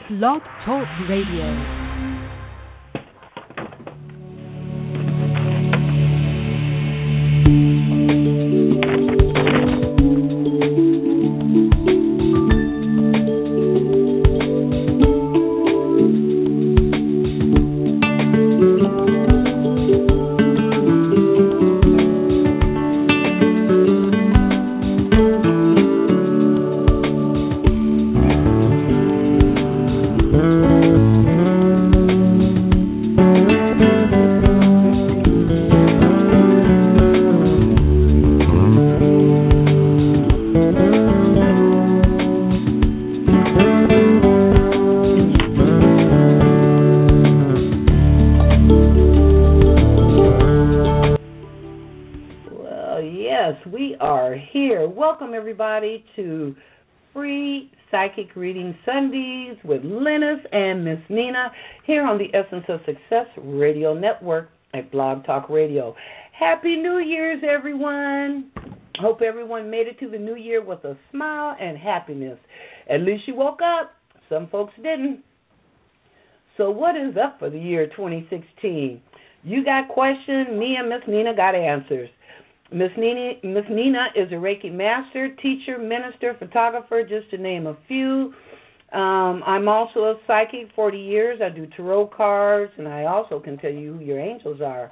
Blog Talk Radio. Everybody to Free Psychic Reading Sundays with Lennis and Miss Nina here on the Essence of Success Radio Network at Blog Talk Radio. Happy New Year's, everyone. Hope everyone made it to the new year with a smile and happiness. At least you woke up. Some folks didn't. So what is up for the year 2016? You got questions, me and Miss Nina got answers. Miss Nina is a Reiki master, teacher, minister, photographer, just to name a few. I'm also a psychic, 40 years. I do tarot cards, and I also can tell you who your angels are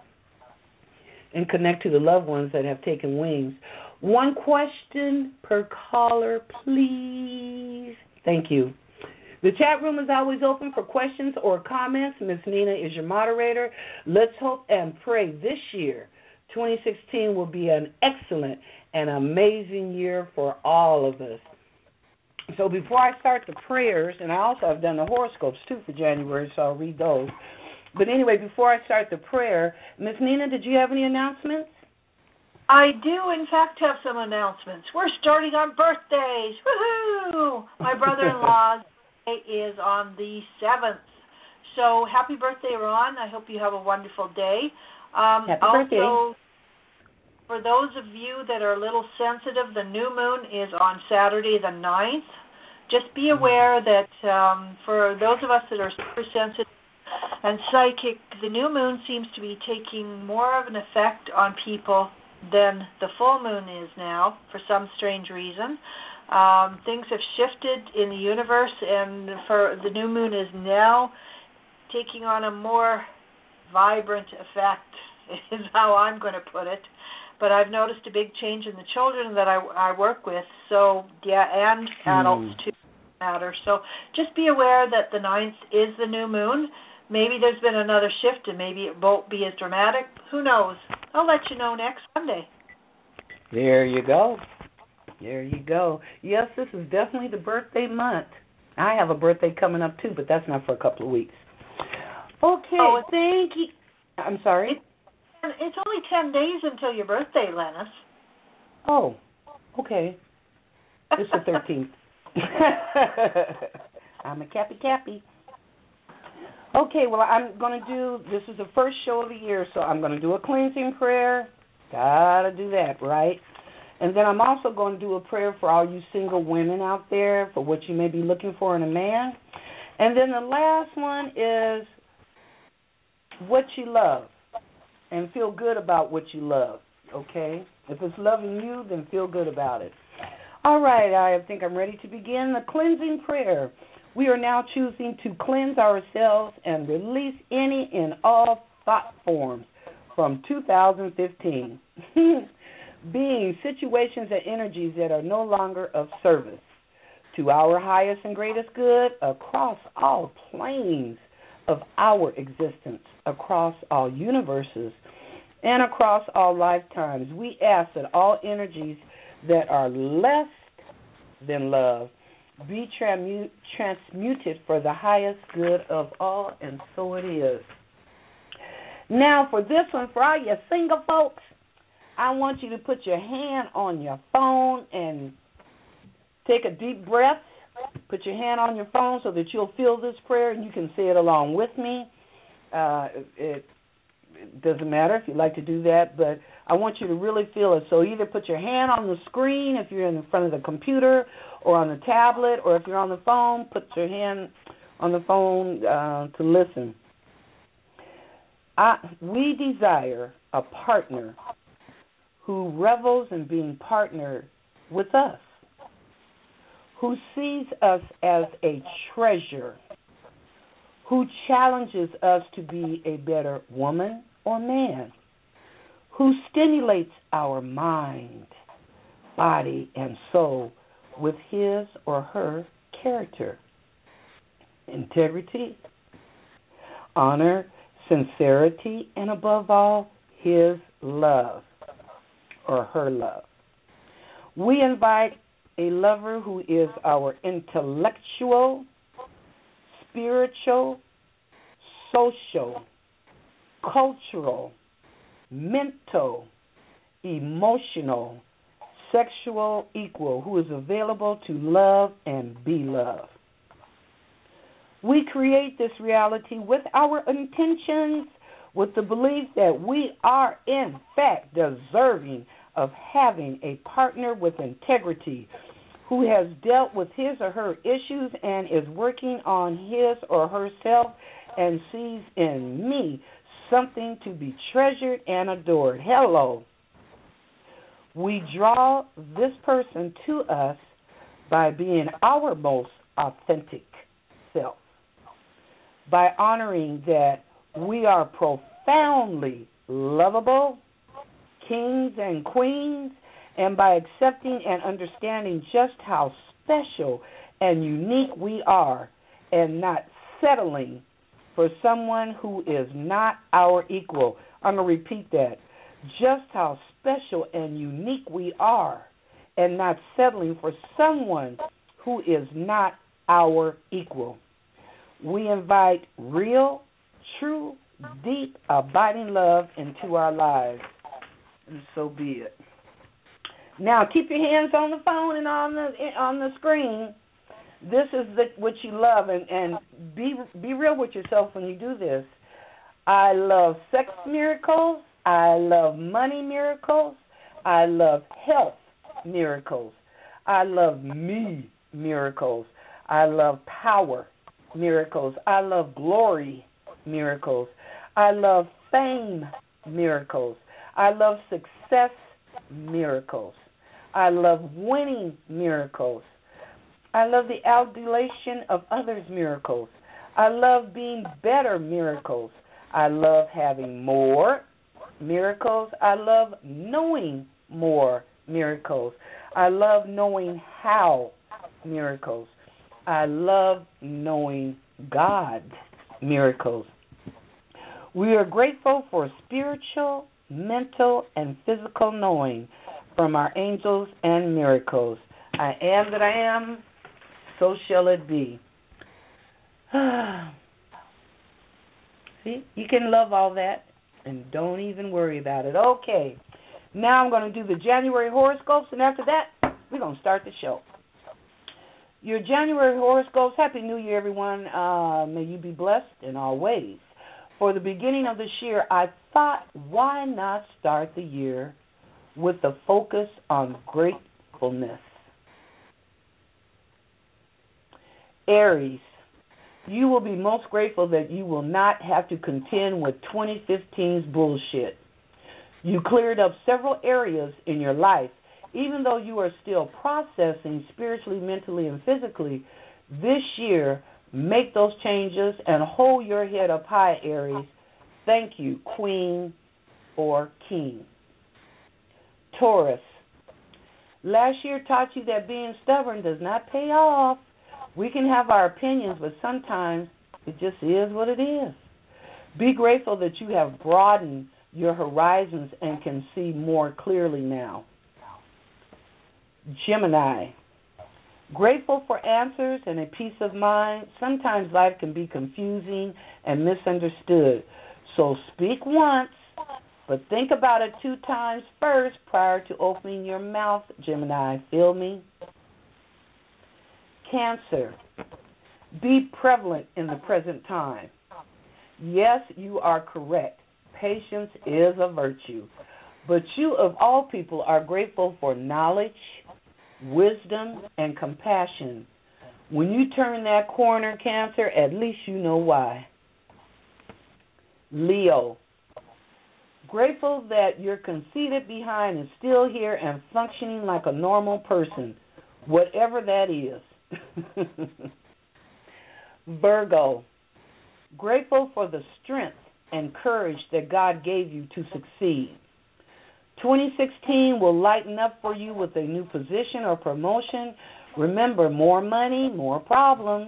and connect to the loved ones that have taken wings. One question per caller, please. Thank you. The chat room is always open for questions or comments. Miss Nina is your moderator. Let's hope and pray this year 2016 will be an excellent and amazing year for all of us. So before I start the prayers, and I also have done the horoscopes too for January, so I'll read those. But anyway, before I start the prayer, Miss Nina, did you have any announcements? I do, in fact, have some announcements. We're starting on birthdays. Woohoo! My brother-in-law's birthday is on the 7th. So happy birthday, Ron. I hope you have a wonderful day. Happy birthday. For those of you that are a little sensitive, the new moon is on Saturday the 9th. Just be aware that for those of us that are super sensitive and psychic, the new moon seems to be taking more of an effect on people than the full moon is now for some strange reason. Things have shifted in the universe, and for the new moon is now taking on a more vibrant effect, is how I'm going to put it. But I've noticed a big change in the children that I work with, so, yeah, and adults, too, matter. So just be aware that the 9th is the new moon. Maybe there's been another shift, and maybe it won't be as dramatic. Who knows? I'll let you know next Sunday. There you go. There you go. Yes, this is definitely the birthday month. I have a birthday coming up, too, but that's not for a couple of weeks. Okay, thank you. I'm sorry? It's only 10 days until your birthday, Lennis. Oh, okay. It's the 13th. I'm a cappy. Okay, well, I'm going to do, this is the first show of the year, so I'm going to do a cleansing prayer. Got to do that, right? And then I'm also going to do a prayer for all you single women out there for what you may be looking for in a man. And then the last one is what you love. And feel good about what you love, okay? If it's loving you, then feel good about it. All right, I think I'm ready to begin the cleansing prayer. We are now choosing to cleanse ourselves and release any and all thought forms from 2015, being situations and energies that are no longer of service to our highest and greatest good across all planes of our existence, across all universes, and across all lifetimes. We ask that all energies that are less than love be transmuted for the highest good of all, and so it is. Now, for this one, for all you single folks, I want you to put your hand on your phone and take a deep breath. Put your hand on your phone so that you'll feel this prayer and you can say it along with me. It doesn't matter if you like to do that, but I want you to really feel it. So either put your hand on the screen if you're in front of the computer or on the tablet, or if you're on the phone, put your hand on the phone to listen. We desire a partner who revels in being partnered with us, who sees us as a treasure, who challenges us to be a better woman or man, who stimulates our mind, body, and soul with his or her character, integrity, honor, sincerity, and above all, his love or her love. We invite a lover who is our intellectual, spiritual, social, cultural, mental, emotional, sexual equal, who is available to love and be loved. We create this reality with our intentions, with the belief that we are in fact deserving of having a partner with integrity who has dealt with his or her issues and is working on his or herself and sees in me something to be treasured and adored. Hello. We draw this person to us by being our most authentic self, by honoring that we are profoundly lovable, kings and queens, and by accepting and understanding just how special and unique we are and not settling for someone who is not our equal. I'm going to repeat that. Just how special and unique we are and not settling for someone who is not our equal. We invite real, true, deep, abiding love into our lives, and so be it. Now, keep your hands on the phone and on the screen. This is what you love, and be real with yourself when you do this. I love sex miracles. I love money miracles. I love health miracles. I love me miracles. I love power miracles. I love glory miracles. I love fame miracles. I love success miracles. I love winning miracles. I love the adulation of others miracles. I love being better miracles. I love having more miracles. I love knowing more miracles. I love knowing how miracles. I love knowing God miracles. We are grateful for spiritual, mental, and physical knowing from our angels and miracles. I am that I am, so shall it be. See, you can love all that and don't even worry about it. Okay, now I'm going to do the January horoscopes, and after that, we're going to start the show. Your January horoscopes, Happy New Year, everyone. May you be blessed in all ways. For the beginning of this year, I thought, why not start the year with a focus on gratefulness? Aries, you will be most grateful that you will not have to contend with 2015's bullshit. You cleared up several areas in your life. Even though you are still processing spiritually, mentally, and physically, this year, make those changes and hold your head up high, Aries. Thank you, Queen or King. Taurus, last year taught you that being stubborn does not pay off. We can have our opinions, but sometimes it just is what it is. Be grateful that you have broadened your horizons and can see more clearly now. Gemini, grateful for answers and a peace of mind. Sometimes life can be confusing and misunderstood. So speak once, but think about it 2 times first prior to opening your mouth, Gemini. Feel me? Cancer, be prevalent in the present time. Yes, you are correct. Patience is a virtue. But you, of all people, are grateful for knowledge, wisdom, and compassion. When you turn that corner, Cancer, at least you know why. Leo, grateful that your conceited behind is still here and functioning like a normal person, whatever that is. Virgo, grateful for the strength and courage that God gave you to succeed. 2016 will lighten up for you with a new position or promotion. Remember, more money, more problems.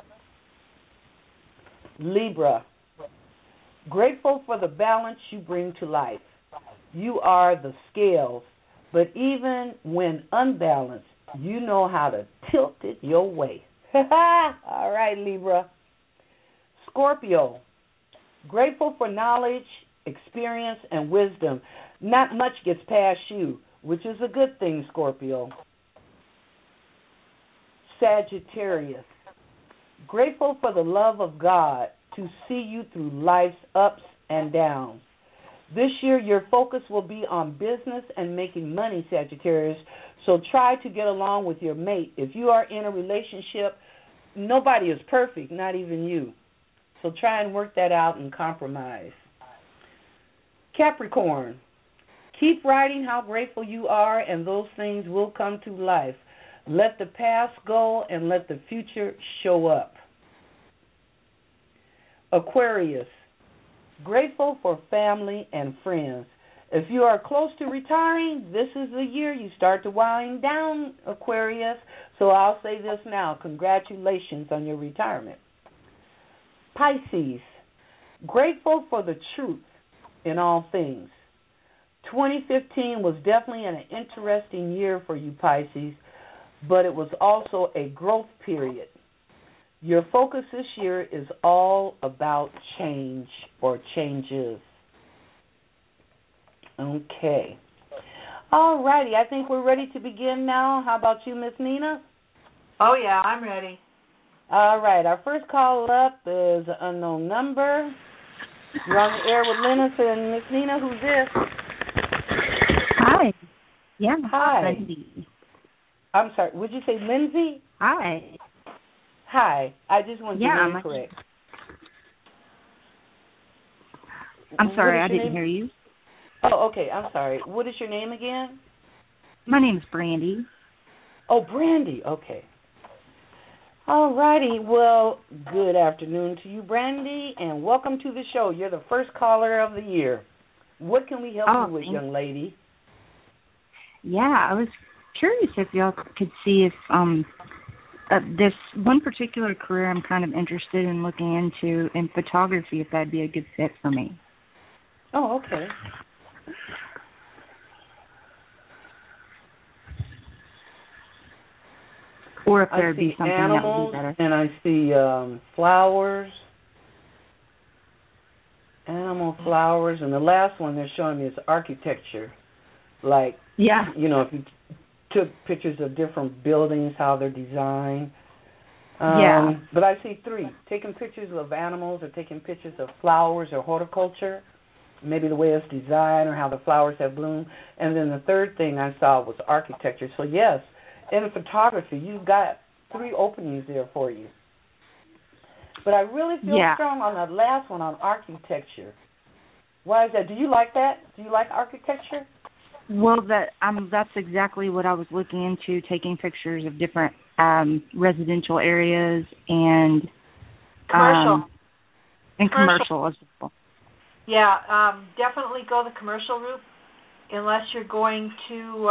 Libra, grateful for the balance you bring to life. You are the scales, but even when unbalanced, you know how to tilt it your way. All right, Libra. Scorpio, grateful for knowledge, experience, and wisdom. Not much gets past you, which is a good thing, Scorpio. Sagittarius, grateful for the love of God to see you through life's ups and downs. This year, your focus will be on business and making money, Sagittarius, so try to get along with your mate. If you are in a relationship, nobody is perfect, not even you. So try and work that out and compromise. Capricorn, keep writing how grateful you are, and those things will come to life. Let the past go and let the future show up. Aquarius, grateful for family and friends. If you are close to retiring, this is the year you start to wind down, Aquarius. So I'll say this now. Congratulations on your retirement. Pisces, grateful for the truth in all things. 2015 was definitely an interesting year for you, Pisces, but it was also a growth period. Your focus this year is all about change or changes. Okay. All righty. I think we're ready to begin now. How about you, Miss Nina? Oh, yeah, I'm ready. All right. Our first call up is an unknown number. You're on the air with Linus and Miss Nina. Who's this? Hi. Yeah. Hi. Lindsay. I'm sorry. Would you say Lindsay? Hi. Hi. I just want to be correct. I'm sorry, I didn't hear you. Oh, okay. I'm sorry. What is your name again? My name is Brandy. Oh, Brandy. Okay. All righty. Well, good afternoon to you, Brandy, and welcome to the show. You're the first caller of the year. What can we help you with, young lady? Yeah, I was curious if y'all could see if this one particular career I'm kind of interested in looking into in photography, if that'd be a good fit for me. Oh, okay. Or if there'd be something animals, that would be better. And I see flowers, animal flowers, and the last one they're showing me is architecture. Like, you know, if you took pictures of different buildings, how they're designed. But I see three, taking pictures of animals or taking pictures of flowers or horticulture, maybe the way it's designed or how the flowers have bloomed. And then the third thing I saw was architecture. So, yes, in photography, you've got three openings there for you. But I really feel strong on that last one on architecture. Why is that? Do you like that? Do you like architecture? Well, that's exactly what I was looking into, taking pictures of different residential areas and commercial. And commercial as well. Yeah, definitely go the commercial route unless you're going to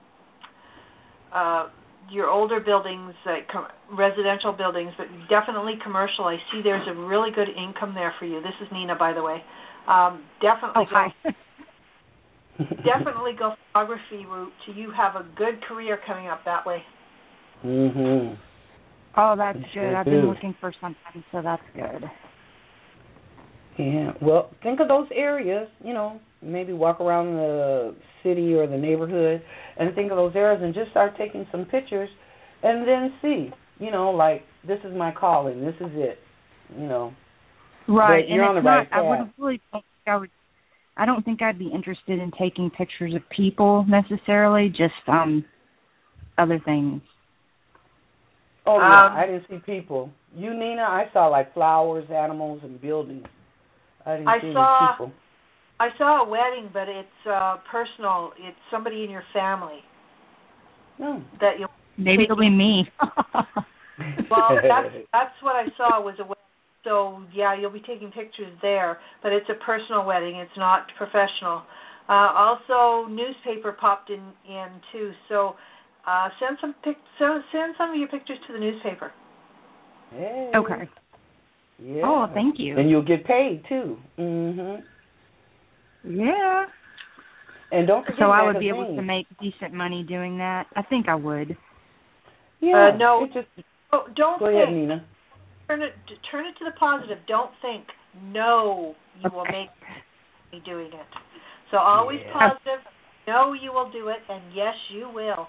your older buildings, like residential buildings, but definitely commercial. I see there's a really good income there for you. This is Nina, by the way. Definitely definitely go photography route so you have a good career coming up that way. Mhm. Oh, that's good. I've been looking for something, so that's good. Yeah. Well, think of those areas, you know, maybe walk around the city or the neighborhood and think of those areas and just start taking some pictures and then see, you know, like, this is my calling, this is it, you know. Right. But you're on the right path. I wouldn't really think I don't think I'd be interested in taking pictures of people necessarily, just other things. Oh, yeah, I didn't see people. You, Nina, I saw like flowers, animals, and buildings. I didn't see any people. I saw a wedding, but it's personal. It's somebody in your family. No. That you Maybe it'll be me. Well, that's what I saw was a wedding. So, yeah, you'll be taking pictures there, but it's a personal wedding. It's not professional. Also, newspaper popped in too. So, send some of your pictures to the newspaper. Hey. Okay. Yeah. Oh, thank you. And you'll get paid too. Mhm. Yeah. And don't forget so I magazines. would be able to make decent money doing that. I think I would. Yeah. No. Don't go think. ahead, Nina. Turn it to the positive. Don't think. No, you will make money doing it. So always positive. No, you will do it, and yes, you will.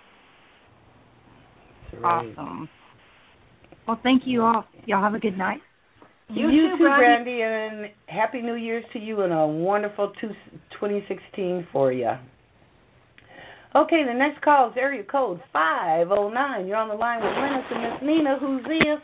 Right. Awesome. Well, thank you all. Y'all have a good night. You too, Brandy, and Happy New Year's to you and a wonderful 2016 for you. Okay, the next call is area code 509. You're on the line with Lennox and Miss Nina. Who's this?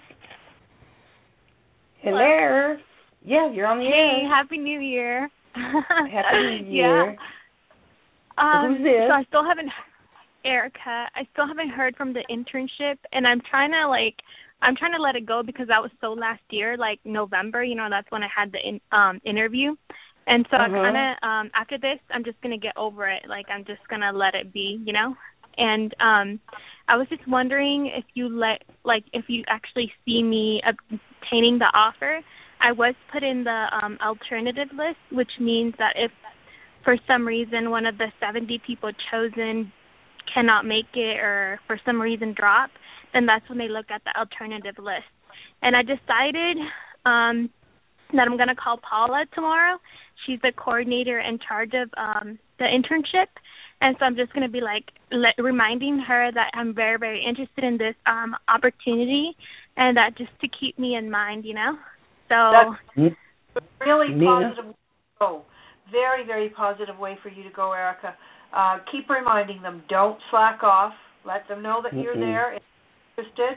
Hello. Yeah, you're on the air. Hey, Happy New Year. Happy New Year. Yeah. Who's this? So I still haven't, Erica. I still haven't heard from the internship, and I'm trying to let it go because that was so last year, like November. You know, that's when I had the interview, and so I kind of after this, I'm just gonna get over it. Like I'm just gonna let it be, you know. And I was just wondering if you actually see me obtaining the offer. I was put in the alternative list, which means that if for some reason one of the 70 people chosen cannot make it or for some reason drop, then that's when they look at the alternative list. And I decided that I'm going to call Paula tomorrow. She's the coordinator in charge of the internship. And so I'm just going to be reminding her that I'm very, very interested in this opportunity and that just to keep me in mind, you know. So that's really positive way to go. Very, very positive way for you to go, Erica. Keep reminding them. Don't slack off. Let them know that you're there and interested.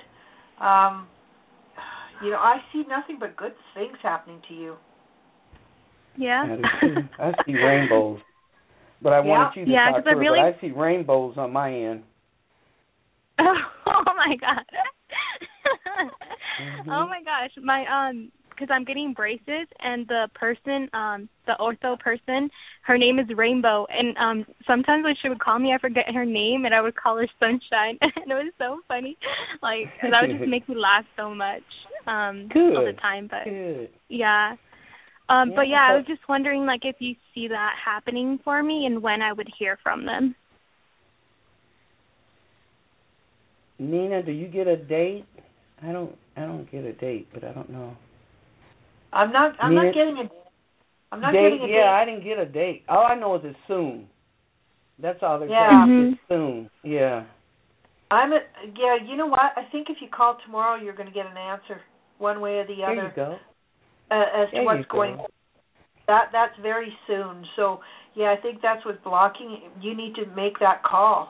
You know, I see nothing but good things happening to you. Yeah. I see rainbows. But I wanted you to talk to her, but I see rainbows on my end. Oh my God. Oh my gosh. My because I'm getting braces, and the person, the ortho person, her name is Rainbow, and sometimes when she would call me, I forget her name, and I would call her Sunshine, and it was so funny, like, because that would just make me laugh so much all the time, but yeah. But yeah, I was just wondering, like, if you see that happening for me, and when I would hear from them. Nina, do you get a date? I don't get a date, but I don't know. I'm not getting a date. I'm not getting a date. Yeah, I didn't get a date. All I know is it's soon. That's all they're saying. It's soon. Yeah. You know what? I think if you call tomorrow, you're going to get an answer, one way or the other. There you go. As to what's going on. That's very soon. So yeah, I think that's what's blocking. You need to make that call.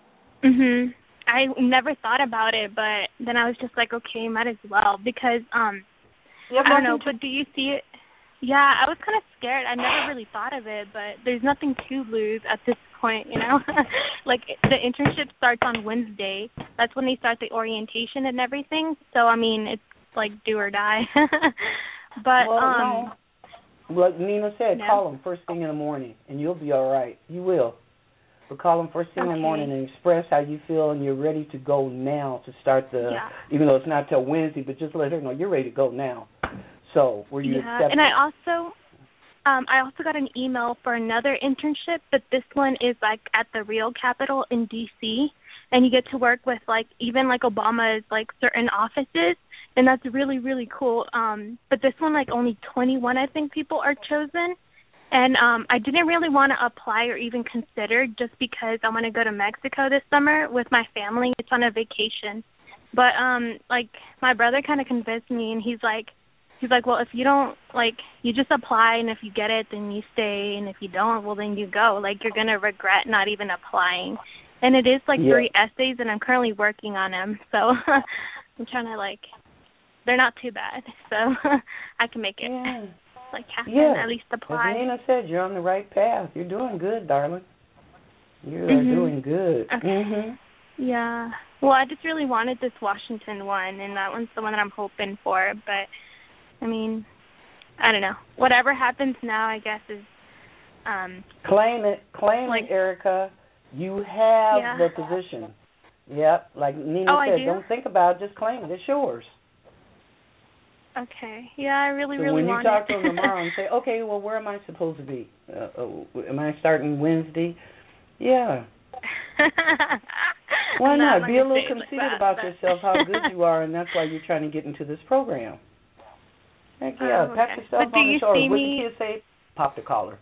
I never thought about it, but then I was just like, okay, might as well because I don't know. But do you see it? Yeah, I was kind of scared. I never really thought of it, but there's nothing to lose at this point, you know. Like the internship starts on Wednesday. That's when they start the orientation and everything. So I mean, it's like do or die. But no. Like Nina said, call them first thing in the morning, and you'll be all right. You will. But call them first thing in the morning and express how you feel, and you're ready to go now to start even though it's not till Wednesday, but just let her know you're ready to go now. So, were you accepted? And I also got an email for another internship, but this one is like at the Real Capitol in D.C., and you get to work with like even like Obama's like certain offices, and that's really, really cool. But this one, like only 21, I think, people are chosen. And I didn't really want to apply or even consider just because I want to go to Mexico this summer with my family. It's on a vacation. But, like, my brother kind of convinced me, and he's like, well, if you don't, like, you just apply, and if you get it, then you stay, and if you don't, well, then you go. Like, you're going to regret not even applying. And it is, like, 3 essays, and I'm currently working on them. So I'm trying to they're not too bad, so I can make it. Yeah. Happen, yeah. at least apply. As Nina said, you're on the right path. You're doing good, darling. You are doing good. Okay. Yeah. Well, I just really wanted this Washington one, and that one's the one that I'm hoping for. But, I mean, I don't know. Whatever happens now, I guess, is... Claim it, Erica. You have the position. Yep, like Nina said, don't think about it, just claim it. It's yours. Okay. Yeah, I really want it. So when you talk to them tomorrow and say, okay, well, where am I supposed to be? Am I starting Wednesday? Yeah. Why not? Be a little conceited about yourself, how good you are, and that's why you're trying to get into this program. Heck yeah. Pat yourself on the shoulder. What the kids say? Pop the collar.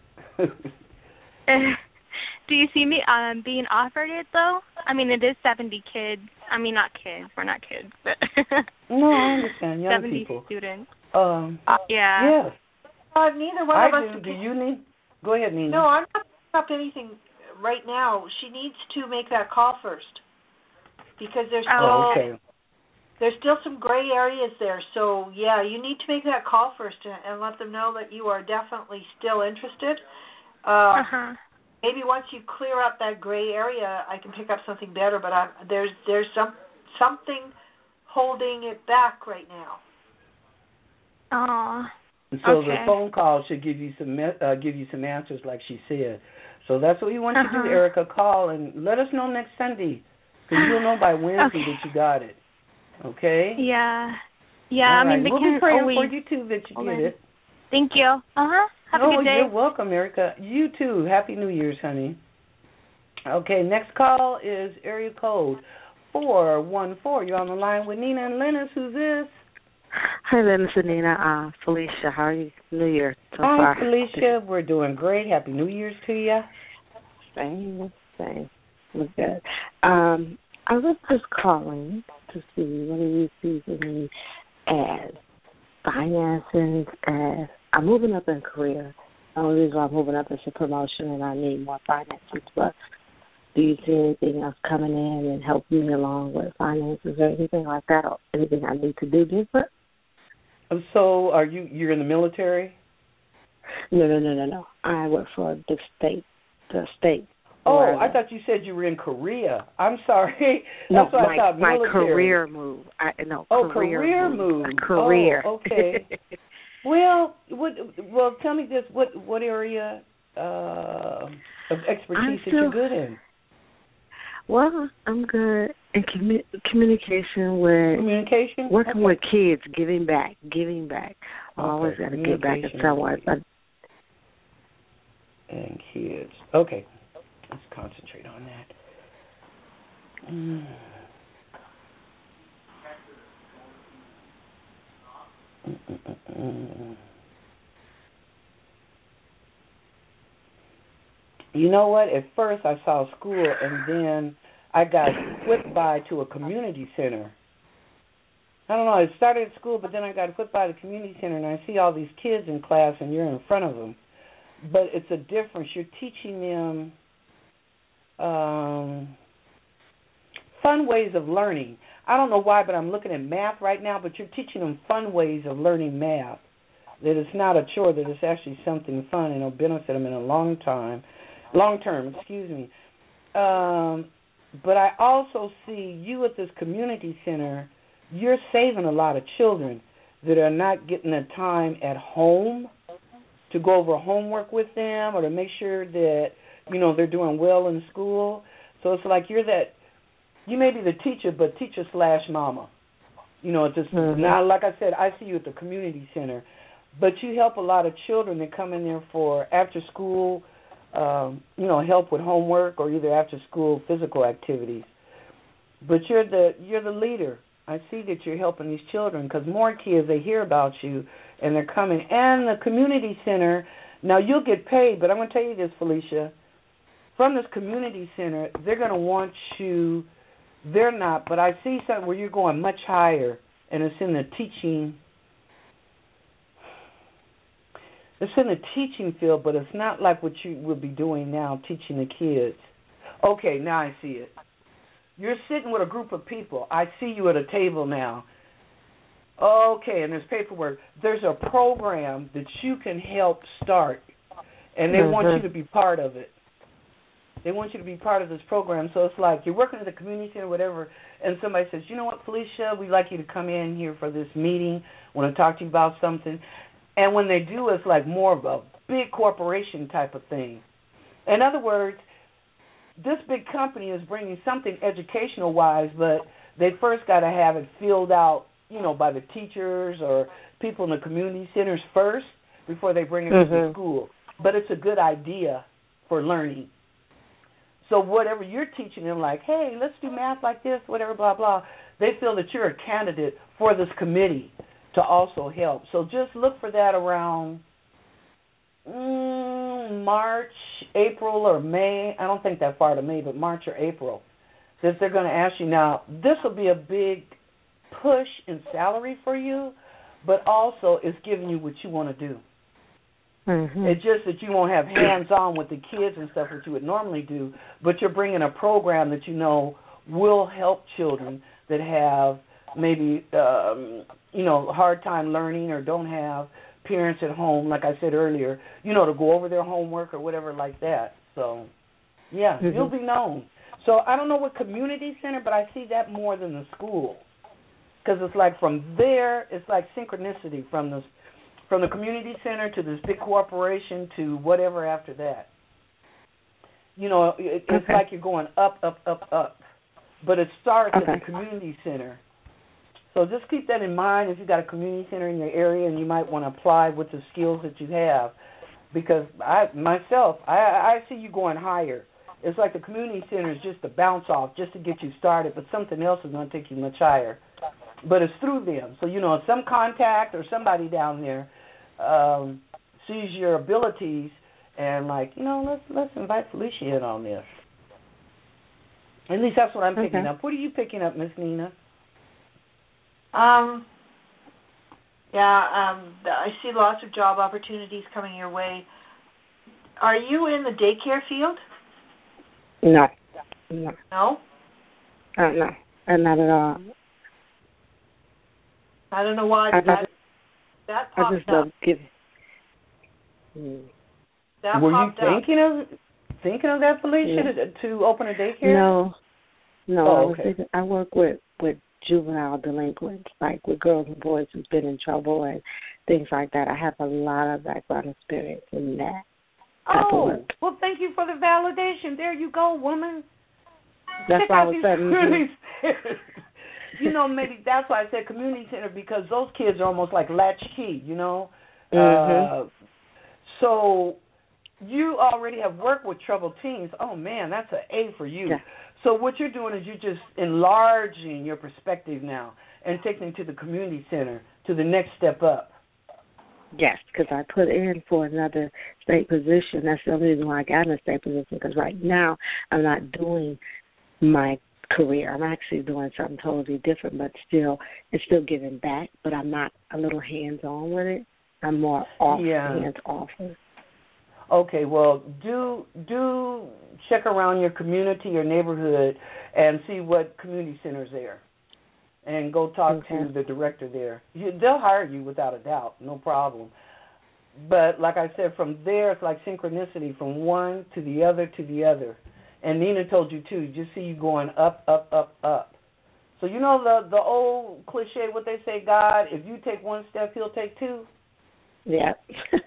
Do you see me being offered it, though? I mean, it is 70 kids. I mean, not kids. We're not kids, but... No, I understand. Young 70 people. Students. Yeah. Yes. Neither one of us... Do you need... Go ahead, Nina. No, I'm not picking up anything right now. She needs to make that call first. Because there's still... There's still some gray areas there. So, yeah, you need to make that call first and let them know that you are definitely still interested. Maybe once you clear up that gray area, I can pick up something better. But there's something holding it back right now. So the phone call should give you some answers, like she said. So that's what we want you to do, Erica. Call and let us know next Sunday, because you'll know by Wednesday that you got it. Okay? Yeah. All I mean, we'll be praying for you too that you get it. Thank you. Have a good day. You're welcome, Erica. You too. Happy New Year's, honey. Okay, next call is area code 414. You're on the line with Nina and Lennis. Who's this? Hi, Lennis and Nina. Felicia, how are you? New Year so far. Hi, Felicia. We're doing great. Happy New Year's to you. Same. We're good. I was just calling to see what you see for me as finances, as I'm moving up in career. The only reason why I'm moving up is a promotion and I need more finances. But do you see anything else coming in and helping me along with finances or anything like that, or anything I need to do different? So you're in the military? No. I work for the state. Oh, I thought you said you were in Korea. I'm sorry. No, That's what I thought, my military. career move. Career move. Career. Oh, okay. Well, tell me this. What area of expertise that you're good in? Well, I'm good in communication with... Communication? Working with kids, giving back. I always got to give back to someone. And kids. Okay. Let's concentrate on that. You know what? At first I saw school, and then I got whipped by to a community center. I don't know. I started at school, but then I got whipped by the community center, and I see all these kids in class, and you're in front of them. But it's a difference. You're teaching them fun ways of learning. I don't know why, but I'm looking at math right now, but you're teaching them fun ways of learning math. That it's not a chore, that it's actually something fun and it'll benefit them in a long term. But I also see you at this community center, you're saving a lot of children that are not getting the time at home to go over homework with them or to make sure that, they're doing well in school. So it's like you may be the teacher, but teacher/mama. It's just, now, like I said, I see you at the community center. But you help a lot of children that come in there for after school, help with homework or either after school physical activities. But you're the leader. I see that you're helping these children because more kids, they hear about you and they're coming. And the community center, now you'll get paid, but I'm going to tell you this, Felicia. From this community center, they're going to want you. They're not, but I see something where you're going much higher, and it's in the teaching. It's in the teaching field, but it's not like what you would be doing now, teaching the kids. Okay, now I see it. You're sitting with a group of people. I see you at a table now. Okay, and there's paperwork. There's a program that you can help start, and they want you to be part of it. They want you to be part of this program. So it's like you're working at the community center, whatever, and somebody says, you know what, Felicia, we'd like you to come in here for this meeting. I want to talk to you about something. And when they do, it's like more of a big corporation type of thing. In other words, this big company is bringing something educational-wise, but they first got to have it filled out, by the teachers or people in the community centers first before they bring it to the school. But it's a good idea for learning. So whatever you're teaching them, like, hey, let's do math like this, whatever, blah, blah, they feel that you're a candidate for this committee to also help. So just look for that around March, April, or May. I don't think that far to May, but March or April. That they're going to ask you. Now, this will be a big push in salary for you, but also it's giving you what you want to do. It's just that you won't have hands-on with the kids and stuff that you would normally do, but you're bringing a program that will help children that have maybe, hard time learning or don't have parents at home, like I said earlier, to go over their homework or whatever like that. So, yeah, you'll be known. So I don't know what community center, but I see that more than the school. Because it's like from there, it's like synchronicity from the community center to this big corporation to whatever after that. It's like you're going up, up, up, up. But it starts at the community center. So just keep that in mind if you've got a community center in your area and you might want to apply with the skills that you have. Because I see you going higher. It's like the community center is just a bounce off, just to get you started, but something else is going to take you much higher. But it's through them. So, some contact or somebody down there sees your abilities and let's invite Felicia in on this. At least that's what I'm picking up. What are you picking up, Miss Nina? I see lots of job opportunities coming your way. Are you in the daycare field? No. No? No, not at all. I don't know why that popped up. That Were popped you thinking of that, Felicia, to open a daycare? No. Oh, I work with juvenile delinquents, like with girls and boys who've been in trouble and things like that. I have a lot of background experience in that. Well, thank you for the validation. There you go, woman. That's why I was saying. Maybe that's why I said community center, because those kids are almost like latchkey, So you already have worked with troubled teens. Oh, man, that's an A for you. Yeah. So what you're doing is you're just enlarging your perspective now and taking it to the community center, to the next step up. Yes, because I put in for another state position. That's the only reason why I got in a state position, because right now I'm not doing my career. I'm actually doing something totally different, but it's still giving back, but I'm not a little hands-on with it. I'm more hands-off. Okay, well, do check around your community, your neighborhood, and see what community center's there. And go talk to the director there. They'll hire you without a doubt, no problem. But like I said, from there, it's like synchronicity from one to the other to the other. And Nina told you, too, just see you going up, up, up, up. So you know the old cliche, what they say, God, if you take one step, he'll take two? Yeah.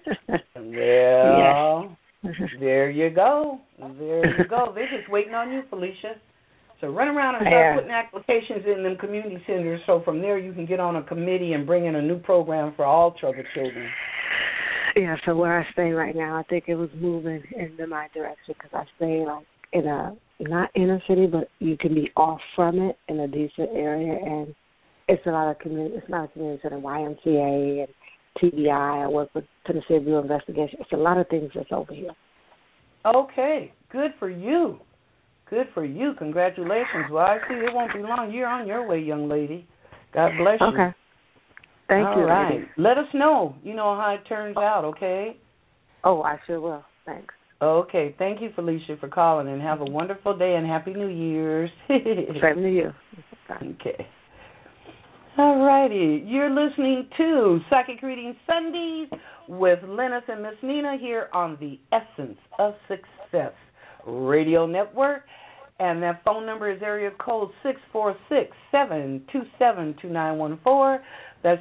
Well, there you go. There you go. They're just waiting on you, Felicia. So run around and start putting applications in them community centers, so from there you can get on a committee and bring in a new program for all troubled children. Yeah, so where I stay right now, I think it was moving in my direction, because I stay in a, not inner city, but you can be off from it in a decent area, and it's a lot of community. It's not a community center, YMCA and TBI. I work with Tennessee Bureau of Investigation. It's a lot of things that's over here. Okay, good for you. Good for you. Congratulations. Well, I see it won't be long. You're on your way, young lady. God bless you. Okay. Thank you. All right. Let us know, how it turns out, okay? Oh, I sure will. Thanks. Okay, thank you, Felicia, for calling, and have a wonderful day and Happy New Year's. Same to you. Okay. All righty. You're listening to Psychic Reading Sundays with Lennis and Miss Nina here on the Essence of Success Radio Network. And that phone number is area code 646-727-2914. That's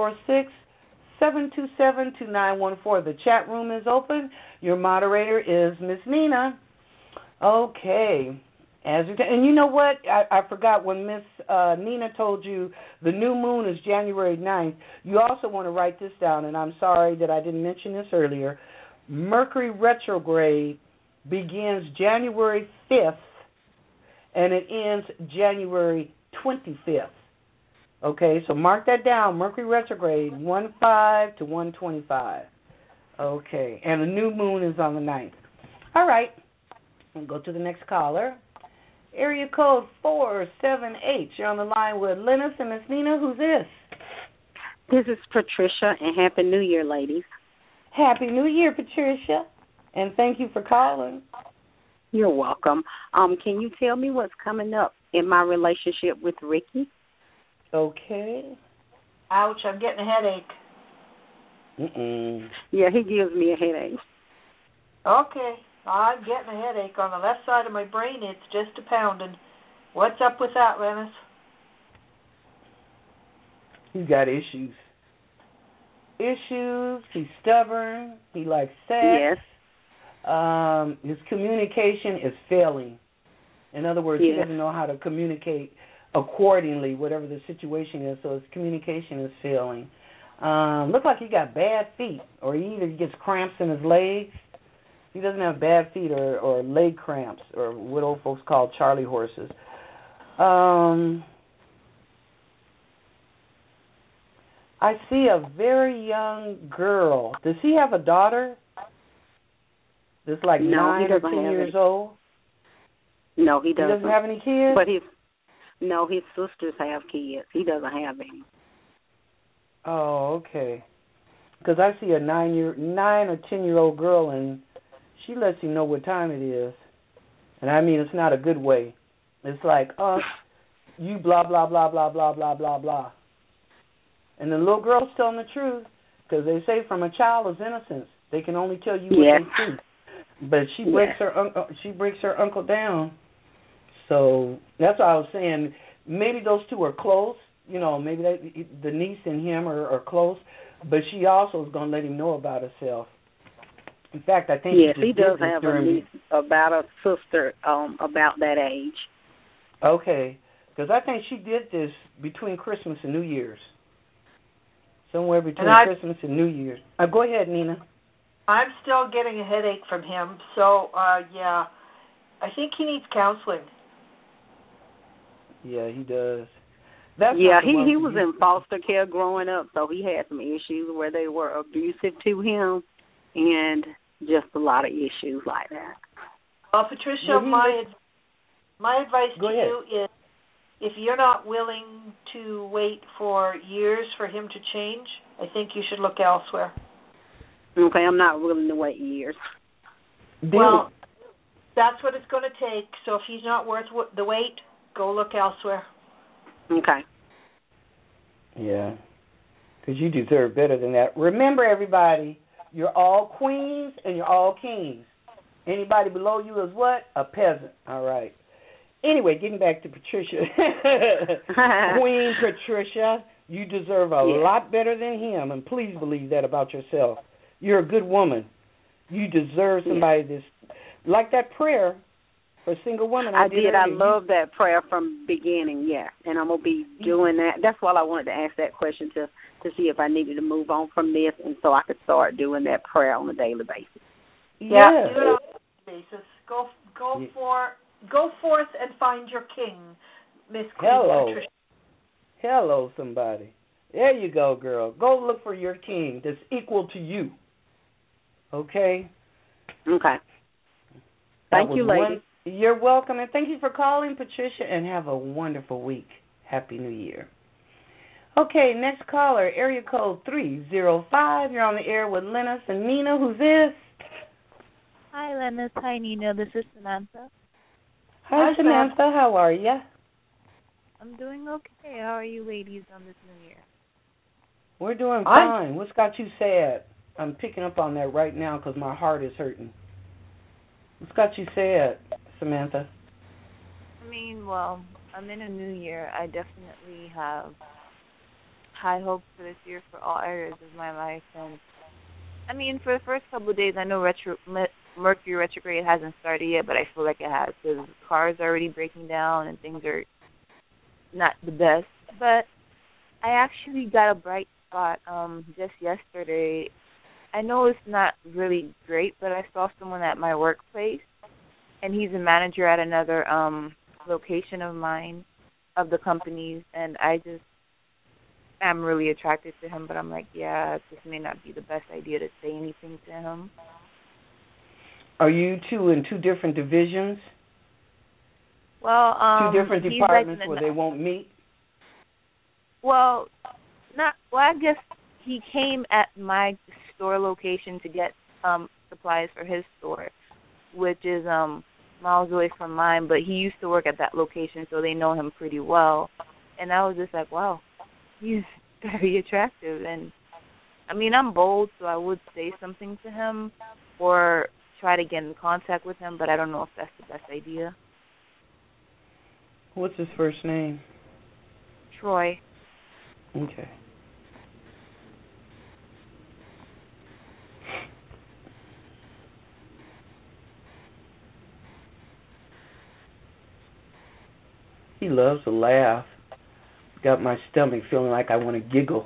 646-727-2914. The chat room is open. Your moderator is Miss Nina. Okay. And you know what? I forgot when Miss Nina told you the new moon is January 9th. You also want to write this down, and I'm sorry that I didn't mention this earlier. Mercury retrograde begins January 5th, and it ends January 25th. Okay, so mark that down. Mercury retrograde, 1/5 to 1/25. Okay, and the new moon is on the 9th. All right, we'll go to the next caller. Area code 478. You're on the line with Lennis and Miss Nina. Who's this? This is Patricia, and Happy New Year, ladies. Happy New Year, Patricia, and thank you for calling. You're welcome. Can you tell me what's coming up in my relationship with Ricky? Okay. Ouch, I'm getting a headache. Yeah, he gives me a headache. Okay, I'm getting a headache. On the left side of my brain, it's just a pounding. What's up with that, Lennis? He's got issues. He's stubborn. He likes sex. Yes. His communication is failing. In other words, he doesn't know how to communicate accordingly, whatever the situation is, so his communication is failing. Looks like he got bad feet, or he either gets cramps in his legs. He doesn't have bad feet or leg cramps, or what old folks call Charlie horses. I see a very young girl. Does he have a daughter that's like 9 or 10 years old? No, he doesn't. He doesn't have any kids? But his sisters have kids. He doesn't have any. Oh, okay. Because I see a 9 or 10-year-old girl, and she lets you know what time it is. And I mean, it's not a good way. It's like, you blah, blah, blah, blah, blah, blah, blah, blah. And the little girl's telling the truth, because they say from a child is innocence. They can only tell you what they see. But she breaks her uncle down. So that's what I was saying. Maybe those two are close. You know, maybe the niece and him are close. But she also is going to let him know about herself. In fact, I think he does have a niece about a sister about that age. Okay, because I think she did this between Christmas and New Year's. Somewhere between Christmas and New Year's. Go ahead, Nina. I'm still getting a headache from him, so, I think he needs counseling. Yeah, he does. He was in foster care growing up, so he had some issues where they were abusive to him and just a lot of issues like that. Well, Patricia, my advice to you is if you're not willing to wait for years for him to change, I think you should look elsewhere. Okay, I'm not willing to wait years. Well, that's what it's going to take. So if he's not worth the wait, go look elsewhere. Okay. Yeah, because you deserve better than that. Remember, everybody, you're all queens and you're all kings. Anybody below you is what? A peasant. All right. Anyway, getting back to Patricia. Queen Patricia, you deserve a lot better than him, and please believe that about yourself. You're a good woman. You deserve somebody that's like that prayer for single women. I did. I love that prayer from beginning, and I'm going to be doing that. That's why I wanted to ask that question to see if I needed to move on from this, and so I could start doing that prayer on a daily basis. Yeah, do it on a daily basis. Go forth and find your king, Miss Queen Patricia. Hello, somebody. There you go, girl. Go look for your king that's equal to you. Okay? Okay. Thank you, ladies. You're welcome, and thank you for calling, Patricia, and have a wonderful week. Happy New Year. Okay, next caller, area code 305. You're on the air with Lennis and Nina. Who's this? Hi, Lennis. Hi, Nina. This is Samantha. Hi, Samantha. How are you? I'm doing okay. How are you ladies on this new year? We're doing fine. What's got you sad? I'm picking up on that right now because my heart is hurting. What's got you sad, Samantha? I mean, well, I'm in a new year. I definitely have high hopes for this year for all areas of my life. And, I mean, for the first couple of days, I know Mercury retrograde hasn't started yet, but I feel like it has because cars are already breaking down and things are not the best. But I actually got a bright spot just yesterday. I know it's not really great, but I saw someone at my workplace, and he's a manager at another location of mine, of the company's, and I'm really attracted to him, but I'm like, yeah, this may not be the best idea to say anything to him. Are you two in two different divisions? Well, two different departments where they won't meet? Well, I guess he came at my store location to get supplies for his store, which is miles away from mine, but he used to work at that location, so they know him pretty well. And I was just like, wow, he's very attractive. And, I mean, I'm bold, so I would say something to him or try to get in contact with him, but I don't know if that's the best idea. What's his first name? Troy. Okay. He loves to laugh. Got my stomach feeling like I want to giggle.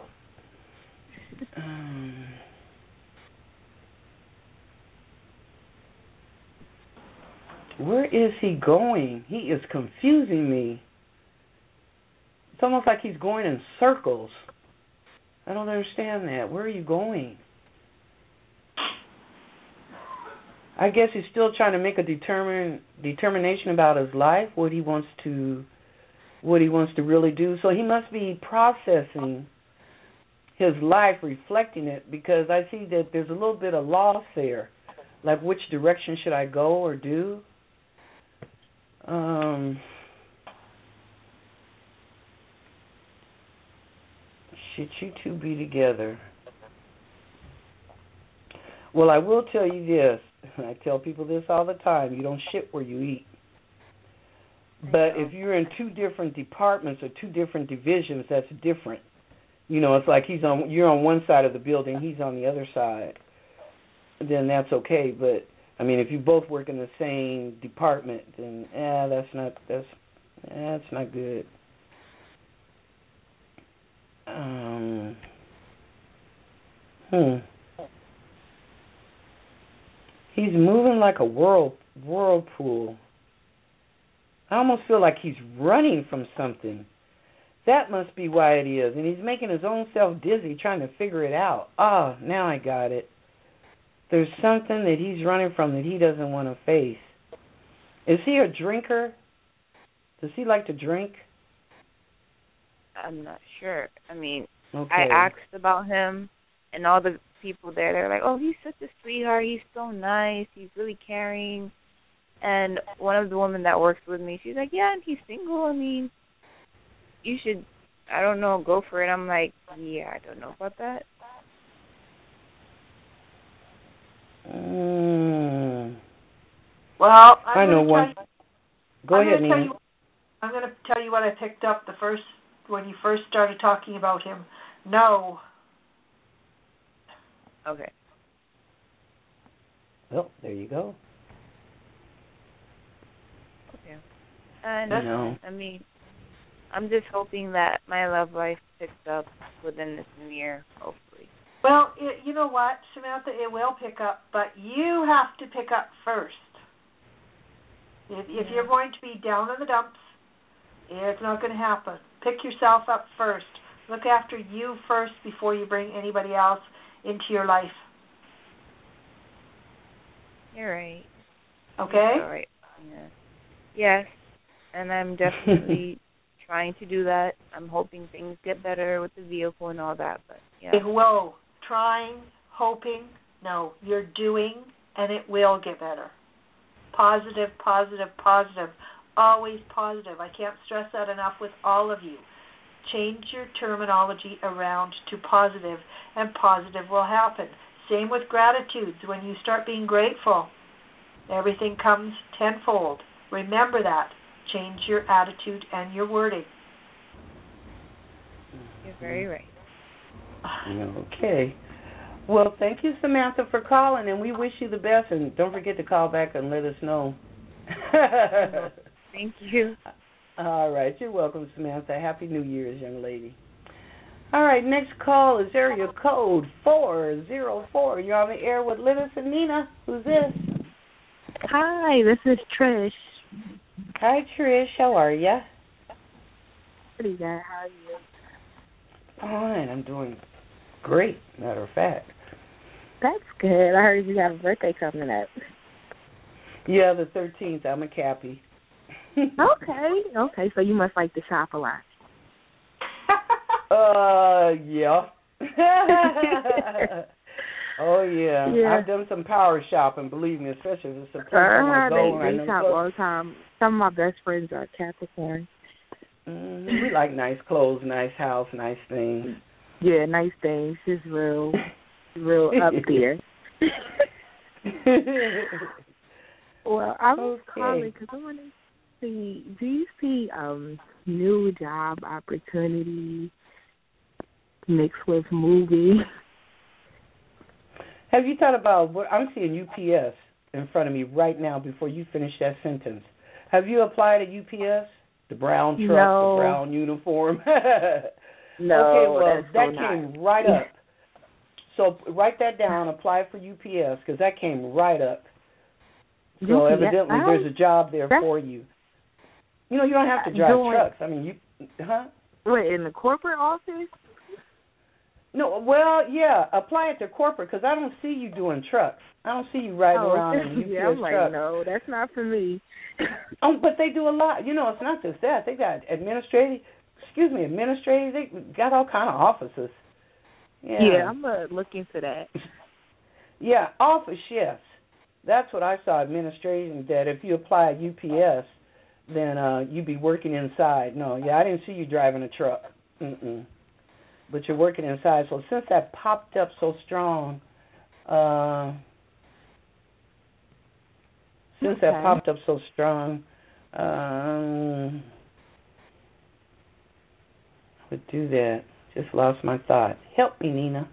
Where is he going? He is confusing me. It's almost like he's going in circles. I don't understand that. Where are you going? I guess he's still trying to make a determination about his life, what he wants to really do. So he must be processing his life, reflecting it, because I see that there's a little bit of loss there. Like, which direction should I go or do? Should you two be together? Well, I will tell you this. I tell people this all the time. You don't shit where you eat. But if you're in two different departments or two different divisions, that's different. You know, it's like you're on one side of the building, he's on the other side. Then that's okay. But I mean, if you both work in the same department, then that's not good. He's moving like a whirlpool. I almost feel like he's running from something. That must be why it is. And he's making his own self dizzy trying to figure it out. Now I got it. There's something that he's running from that he doesn't want to face. Is he a drinker? Does he like to drink? I'm not sure. I mean, okay. I asked about him, and all the people there, they're like, oh, he's such a sweetheart. He's so nice. He's really caring. And one of the women that works with me, she's like, yeah, and he's single. I mean, you should, I don't know, go for it. I'm like, yeah, I don't know about that. Well, I know one. Go ahead, Nina. I'm going to tell you what I picked up when you first started talking about him. No. Okay. Well, there you go. Okay. And no. I mean, I'm just hoping that my love life picks up within this new year, hopefully. Well, you know what, Samantha, it will pick up, but you have to pick up first. If you're going to be down in the dumps, it's not going to happen. Pick yourself up first. Look after you first before you bring anybody else into your life. You're right. Okay? All right. Yeah. Yes, and I'm definitely trying to do that. I'm hoping things get better with the vehicle and all that, but yeah. Whoa. Trying, hoping, no, you're doing, and it will get better. Positive, positive, positive. Always positive. I can't stress that enough with all of you. Change your terminology around to positive, and positive will happen. Same with gratitudes. When you start being grateful, everything comes tenfold. Remember that. Change your attitude and your wording. You're very right. Okay. Well, thank you, Samantha, for calling, and we wish you the best. And don't forget to call back and let us know. Thank you. All right. You're welcome, Samantha. Happy New Year's, young lady. All right. Next call is area code 404. You're on the air with Linus and Nina. Who's this? Hi, this is Trish. Hi, Trish. How are you? Pretty good. How are you? Fine. I'm doing great, matter of fact. That's good. I heard you have a birthday coming up. Yeah, the 13th. I'm a Cappy. Okay. So you must like to shop a lot. Yeah. Oh, yeah. I've done some power shopping, believe me, especially if it's a place I want to go. They shop all the time. Some of my best friends are Capricorn. We like nice clothes, nice house, nice things. Yeah, nice things. Just real up there. Well, I was calling because I want to see, do you see new job opportunities mixed with movies? Have you thought about what I'm seeing UPS in front of me right now before you finish that sentence? Have you applied at UPS? The brown truck, No. the brown uniform? No. Okay, well, that so came right up. So write that down, apply for UPS, because that came right up. So UPS? evidently there's a job there for you. You know, you don't have to drive trucks. I mean, What, in the corporate office? No, well, yeah, apply it to corporate, because I don't see you doing trucks. I don't see you riding around in UPS I'm like, trucks. no, that's not for me. But they do a lot. You know, it's not just that. They got administrative, they got all kind of offices. Yeah, I'm going to look into that. Yeah, office, yes. That's what I saw, administration, that if you apply at UPS, then you'd be working inside. No, I didn't see you driving a truck. But you're working inside. So since that popped up so strong, I would do that. Just lost my thought. Help me, Nina.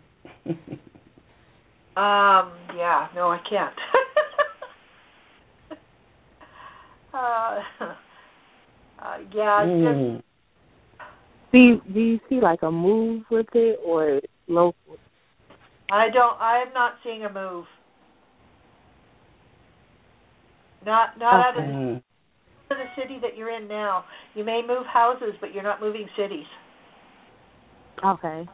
Yeah, no, I can't. Just. Do you see like a move with it or local? I am not seeing a move. Not out of the city that you're in now. You may move houses, but you're not moving cities. Okay.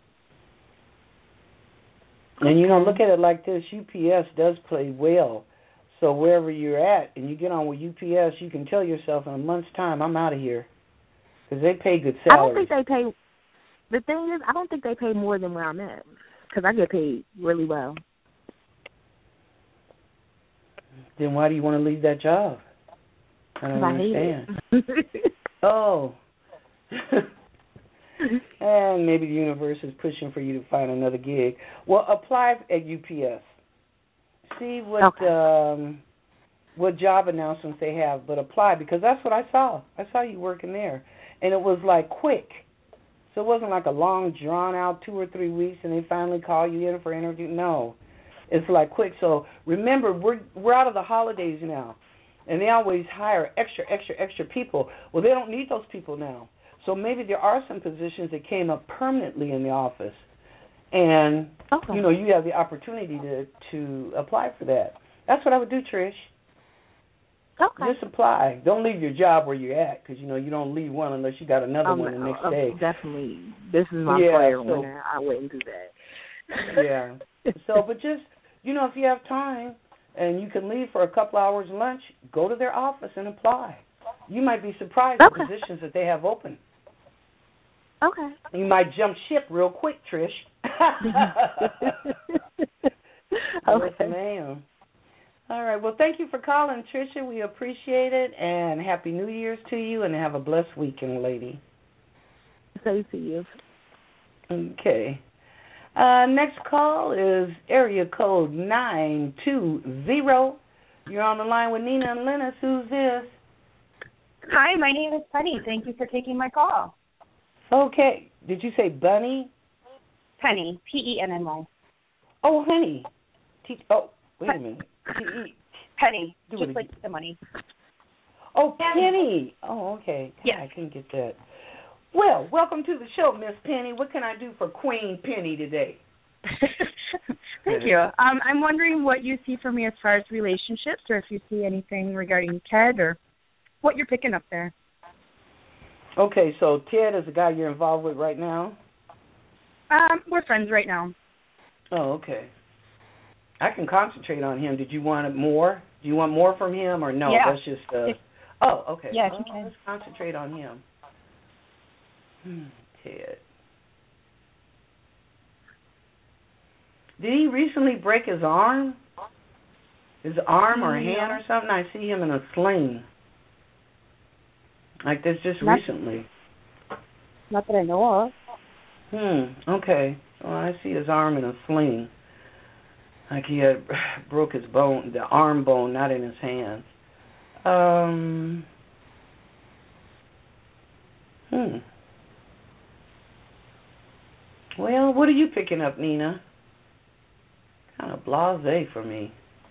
And you know, look at it like this: UPS does play well. So wherever you're at, and you get on with UPS, you can tell yourself in a month's time, I'm out of here, because they pay good salaries. I don't think they pay. The thing is, I don't think they pay more than where I'm at, because I get paid really well. Then why do you want to leave that job? I don't understand. I hate it. Oh. And maybe the universe is pushing for you to find another gig. Well, apply at UPS. See what job announcements they have, but apply, because that's what I saw. I saw you working there. And it was like quick. So it wasn't like a long, drawn-out 2 or 3 weeks and they finally call you in for an interview. No. It's like quick. So remember, we're out of the holidays now. And they always hire extra people. Well, they don't need those people now. So maybe there are some positions that came up permanently in the office. And, you know, you have the opportunity to apply for that. That's what I would do, Trish. Okay. Just apply. Don't leave your job where you're at, because, you know, you don't leave one unless you got another one the next day. Definitely. This is my prayer when I wouldn't do that. Yeah. So, but just, you know, if you have time and you can leave for a couple hours lunch, go to their office and apply. You might be surprised at the positions that they have open. Okay. You might jump ship real quick, Trish. Okay. Yes, ma'am. All right. Well, thank you for calling, Tricia. We appreciate it, and Happy New Year's to you, and have a blessed weekend, lady. Same to you. Okay. Next call is area code 920. You're on the line with Nina and Lennis. Who's this? Hi, my name is Penny. Thank you for taking my call. Okay. Did you say Bunny? Penny, Penny. Oh, honey. Wait a minute. Penny, Do just it like again. the money. Oh, Penny. Oh, okay. Yes. I can get that. Well, welcome to the show, Miss Penny. What can I do for Queen Penny today? Thank you. I'm wondering what you see for me as far as relationships, or if you see anything regarding Ted, or what you're picking up there. Okay, so Ted is the guy you're involved with right now? We're friends right now. Oh, okay. I can concentrate on him. Did you want more? Do you want more from him, or no? Yeah. That's just. Oh, okay. Yeah, if you can. Let's concentrate on him. Ted. Did he recently break his arm? His arm or hand or something? I see him in a sling. Like this just recently. Not that I know of. Okay. Well, I see his arm in a sling. Like he had broke his bone, the arm bone, not in his hand. Well, what are you picking up, Nina? Kind of blasé for me.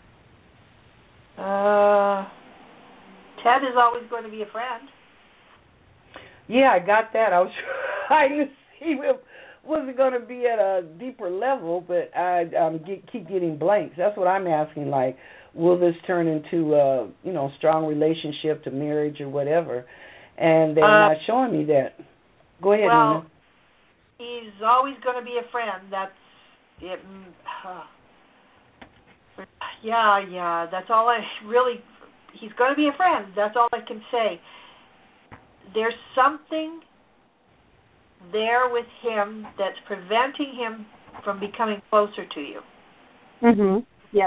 Ted is always going to be a friend. Yeah, I got that. I was trying to see if was it going to be at a deeper level, but I keep getting blanks. That's what I'm asking. Like, will this turn into a strong relationship to marriage or whatever? And they're not showing me that. Go ahead, Well, Nina. he's always going to be a friend. That's it. Yeah. That's all I really. He's going to be a friend. That's all I can say. There's something there with him that's preventing him from becoming closer to you. Yes.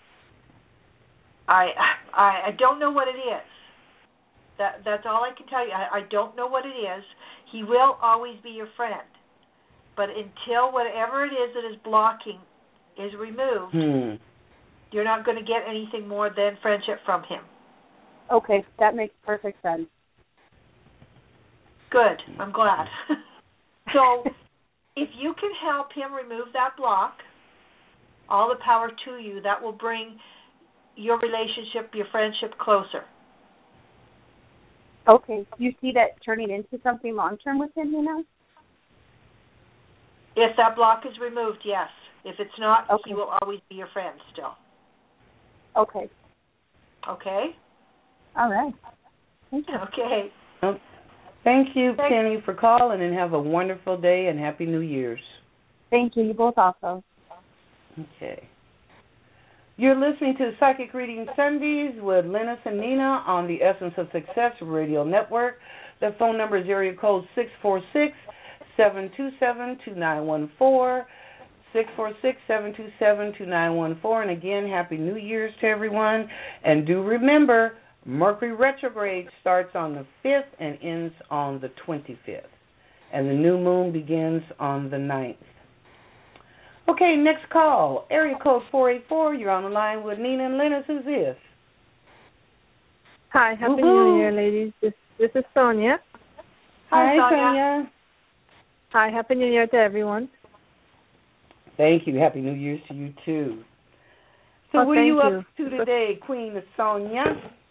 I don't know what it is. That's all I can tell you. I don't know what it is. He will always be your friend. But until whatever it is that is blocking is removed, you're not going to get anything more than friendship from him. Okay, that makes perfect sense. Good. I'm glad. So if you can help him remove that block, all the power to you. That will bring your relationship, your friendship closer. Okay. Do you see that turning into something long-term with him, If that block is removed, yes. If it's not, okay, he will always be your friend still. Okay. Okay? All right. Thank you. Okay. Thank you, Penny, for calling, and have a wonderful day and Happy New Year's. Thank you. You both also. Okay. You're listening to Psychic Reading Sundays with Lennis and Nina on the Essence of Success Radio Network. The phone number is area code 646-727-2914, 646-727-2914. And again, Happy New Year's to everyone. And do remember, Mercury retrograde starts on the 5th and ends on the 25th. And the new moon begins on the 9th. Okay, next call. Area code 484. You're on the line with Nina and Lennis. Who's this? Hi, Happy New Year, ladies. This is Sonia. Hi, Sonia. Hi, Happy New Year to everyone. Thank you. Happy New Year's to you, too. So what are you up to today, Queen Sonia?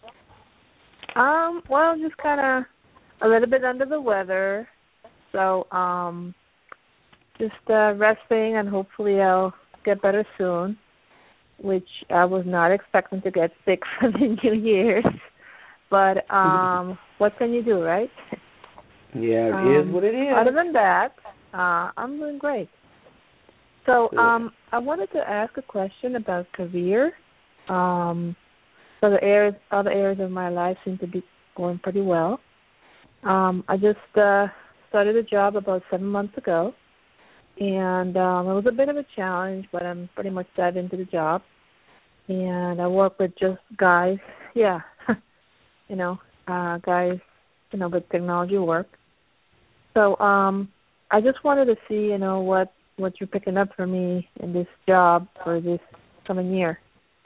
Well, just kind of a little bit under the weather. So, just resting, and hopefully I'll get better soon, which I was not expecting to get sick for the New Year's. But what can you do, right? Yeah, it is what it is. Other than that, I'm doing great. So I wanted to ask a question about career. So other areas of my life seem to be going pretty well. I just started a job about 7 months ago, and it was a bit of a challenge, but I'm pretty much dived into the job. and I work with just guys. Yeah, guys, with technology work. So I just wanted to see, what you're picking up for me in this job for this coming year.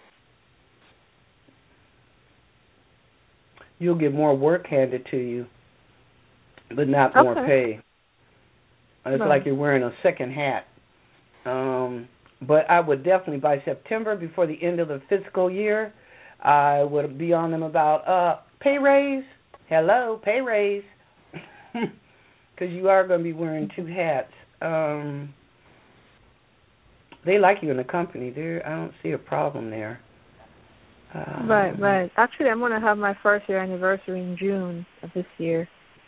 You'll get more work handed to you, but not more pay. It's like you're wearing a second hat. But I would definitely, by September, before the end of the fiscal year, I would be on them about pay raise. Hello, pay raise. Because you are going to be wearing two hats. They like you in the company. I don't see a problem there. Right. Actually, I'm going to have my first year anniversary in June of this year.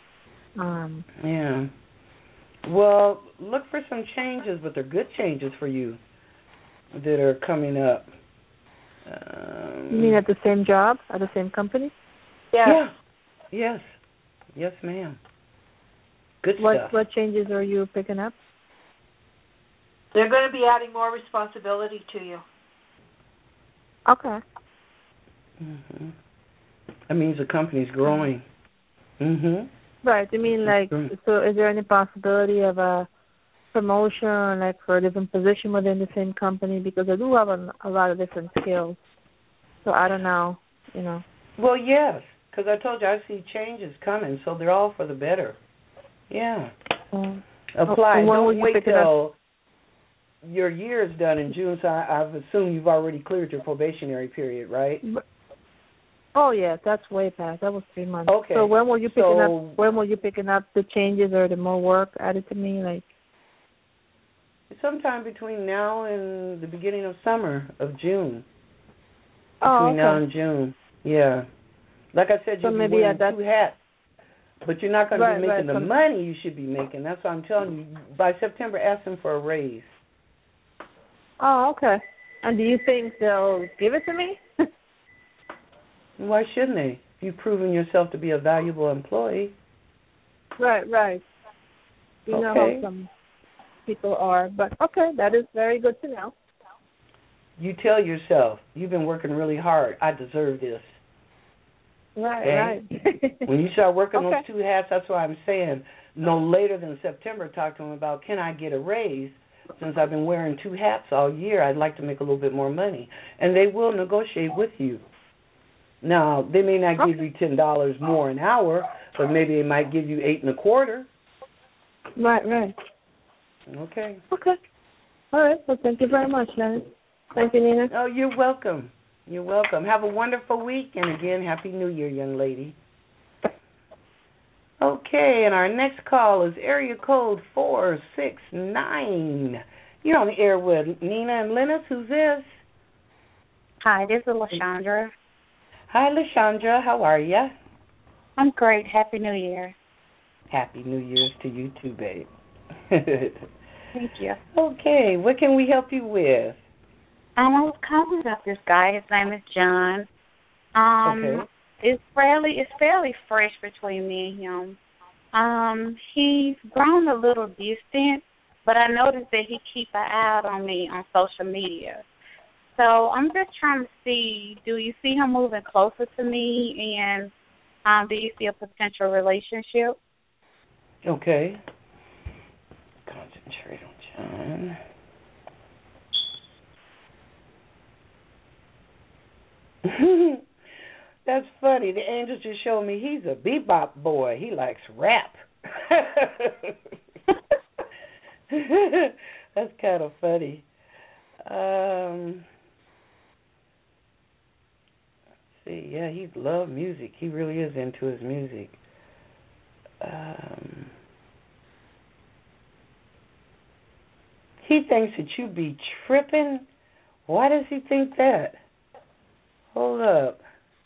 Yeah. Well, look for some changes, but they're good changes for you that are coming up. You mean at the same job, at the same company? Yeah. Yes, ma'am. Good stuff. What changes are you picking up? They're going to be adding more responsibility to you. Okay. Mm-hmm. That means the company's growing. Mm-hmm. Right. You mean so is there any possibility of a promotion, for a different position within the same company? Because I do have a lot of different skills. So I don't know, Well, yes, because I told you I see changes coming, so they're all for the better. Yeah. Apply. Don't wait till your year is done in June, so I've assumed you've already cleared your probationary period, right? Oh yeah, that's way past. That was 3 months. Okay. So when were you picking up? When were you picking up the changes or the more work added to me? Sometime between now and the beginning of summer of June. Between now and June, yeah. Like I said, you'll be wearing two hats, but you're not going to be making the money you should be making. That's what I'm telling you. By September, ask them for a raise. Oh, okay. And do you think they'll give it to me? Why shouldn't they? If you've proven yourself to be a valuable employee. Right. You know how some people are, but okay, that is very good to know. You tell yourself, you've been working really hard. I deserve this. Right. When you start working those two hats, that's why I'm saying no later than September, talk to them about, can I get a raise? Since I've been wearing two hats all year, I'd like to make a little bit more money. And they will negotiate with you. Now, they may not give you $10 more an hour, but maybe they might give you $8.25. Right. Okay. All right. Well, thank you very much, Lenny. Thank you, Nina. Oh, you're welcome. Have a wonderful week, and again, Happy New Year, young lady. Okay, and our next call is area code 469. You're on the air with Nina and Lennis. Who's this? Hi, this is LaShondra. Hi, LaShondra. How are you? I'm great. Happy New Year. Happy New Year's to you too, babe. Thank you. Okay, what can we help you with? I was calling about this guy. His name is John. It's fairly fresh between me and him. He's grown a little distant, but I noticed that he keeps an eye out on me on social media. So I'm just trying to see, do you see him moving closer to me, and do you see a potential relationship? Okay. Concentrate on John. That's funny. The angel just showed me he's a bebop boy. He likes rap. That's kind of funny. Let's see. Yeah, he loves music. He really is into his music. He thinks that you be tripping. Why does he think that? Hold up.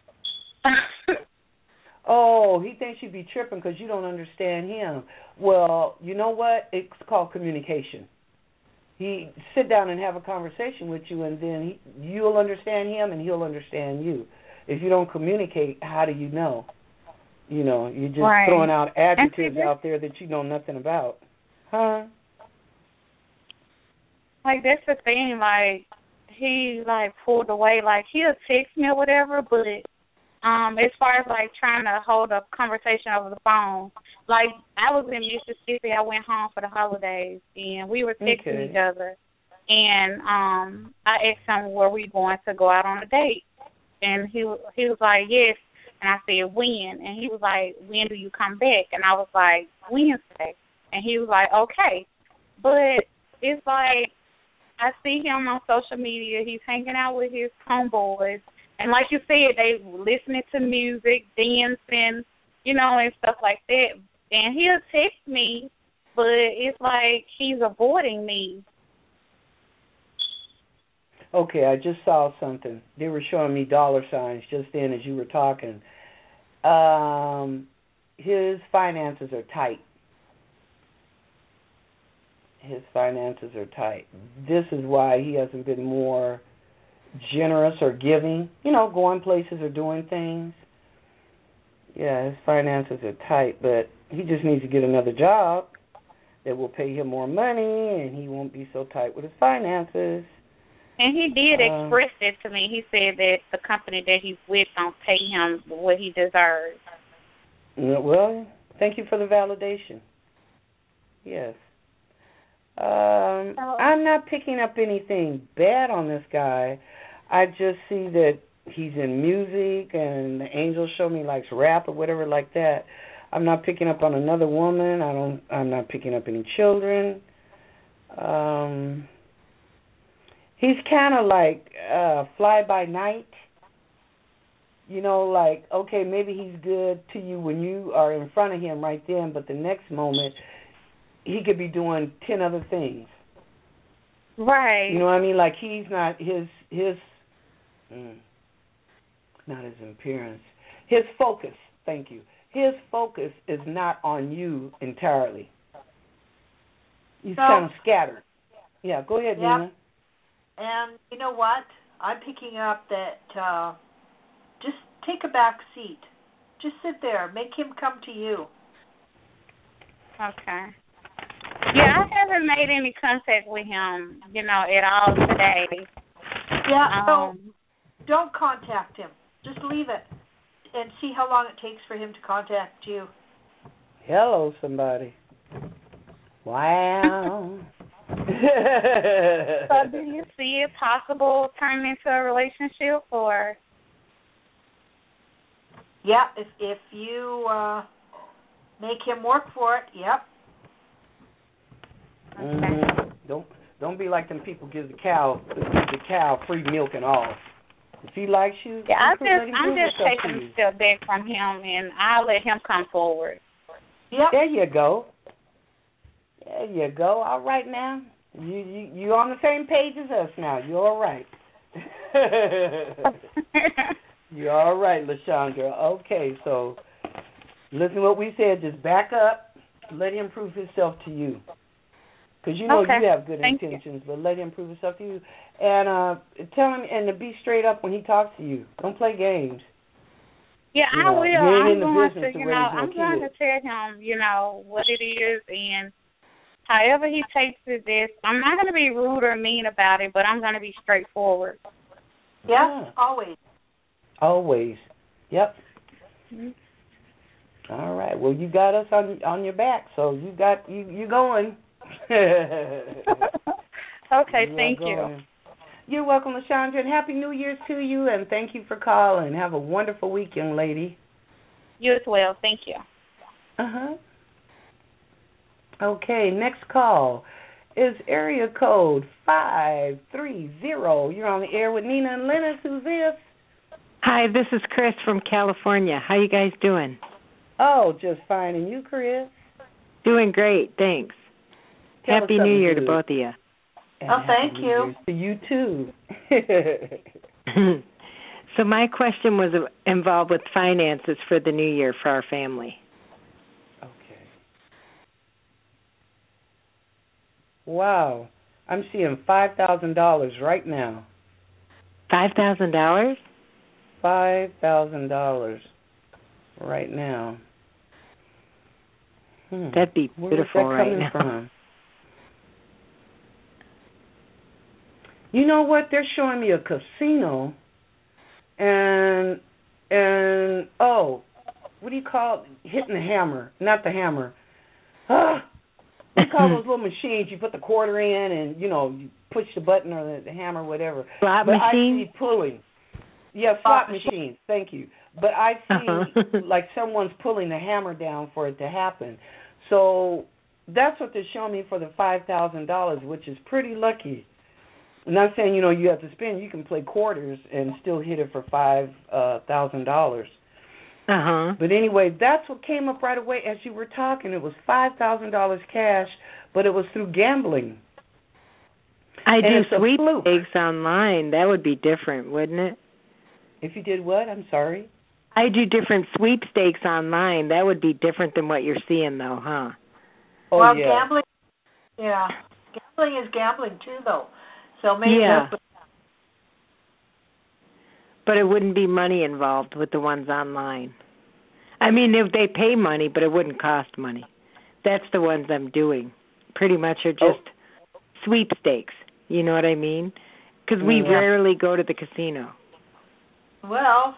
Oh, he thinks you be tripping because you don't understand him. Well, you know what? It's called communication. He sit down and have a conversation with you, and then you'll understand him, and he'll understand you. If you don't communicate, how do you know? You know, you're just throwing out adjectives out there that you know nothing about. Huh? Like, that's the thing, like, he like pulled away. Like he'll text me or whatever, but as far as like trying to hold a conversation over the phone, like I was in Mississippi, I went home for the holidays and we were texting each other, and I asked him were we going to go out on a date, and he was like yes, and I said when, and he was like when do you come back, and I was like Wednesday, and he was like okay, but it's like I see him on social media, he's hanging out with his homeboys. And like you said, they listening to music, dancing, you know, and stuff like that. And he'll text me, but it's like he's avoiding me. Okay, I just saw something. They were showing me dollar signs just then as you were talking. His finances are tight. His finances are tight. This is why he hasn't been more generous or giving, you know, going places or doing things. Yeah, his finances are tight, but he just needs to get another job that will pay him more money, and he won't be so tight with his finances. And he did express it to me. He said that the company that he's with don't pay him what he deserves. Well, thank you for the validation. Yes. I'm not picking up anything bad on this guy. I just see that he's in music, and the angels show me likes rap or whatever like that. I'm not picking up on another woman. I'm not picking up any children. He's kind of like fly by night. You know, like, okay, maybe he's good to you when you are in front of him right then, but the next moment he could be doing 10 other things. Right. You know what I mean? Like he's not not his appearance. His focus, thank you. His focus is not on you entirely. He's kind of scattered. Yeah, go ahead, Nina. And you know what? I'm picking up that just take a back seat. Just sit there. Make him come to you. Okay. Yeah, I haven't made any contact with him, you know, at all today. Yeah, don't contact him. Just leave it and see how long it takes for him to contact you. Hello, somebody. Wow. So do you see it possible turning into a relationship, or? Yeah, if you make him work for it, yep. Okay. Don't be like them people give the cow free milk and all. If he likes you, yeah, I'm just taking a step back from him, and I'll let him come forward. Yeah. There you go. There you go. All right now. You on the same page as us now. You're all right. You're all right, LaShondra. Okay, so listen to what we said. Just back up. Let him prove himself to you. Because you know you have good intentions, but let him prove himself to you. And tell him, and to be straight up when he talks to you. Don't play games. Yeah, you I know, will. I'm going to tell him, you know, what it is, and however he takes it, I'm not going to be rude or mean about it, but I'm going to be straightforward. Yeah, always. Always. Yep. Mm-hmm. All right. Well, you got us on your back, so you going. Okay, thank you. You're welcome, LaShondra, and Happy New Year's to you, and thank you for calling. Have a wonderful week, young lady. You as well. Thank you. Uh-huh. Okay, next call is area code 530. You're on the air with Nina and Lennox. Who's this? Hi, this is Chris from California. How you guys doing? Oh, just fine. And you, Chris? Doing great, thanks. Happy New Year to both of you. Oh, thank you. To you, too. So my question was involved with finances for the new year for our family. Okay. Wow. I'm seeing $5,000 right now. $5,000? $5,000 right now. That'd be beautiful right now. From? You know what? They're showing me a casino, and what do you call it? Hitting the hammer? Not the hammer. We call those little machines. You put the quarter in, and you push the button or the hammer, whatever. Slot machine. I see pulling. Yeah, slot machines. Thank you. But I see like someone's pulling the hammer down for it to happen. So that's what they're showing me for the $5,000, which is pretty lucky. I'm not saying you have to spend. You can play quarters and still hit it for $5,000. But anyway, that's what came up right away as you were talking. It was $5,000 cash, but it was through gambling. I do sweepstakes online. That would be different, wouldn't it? If you did what? I'm sorry? I do different sweepstakes online. That would be different than what you're seeing, though, huh? Oh, well, yeah. Gambling is gambling, too, though. So maybe that's... But it wouldn't be money involved with the ones online. I mean, if they pay money, but it wouldn't cost money. That's the ones I'm doing. Pretty much are just sweepstakes. You know what I mean? Because we rarely go to the casino. Well,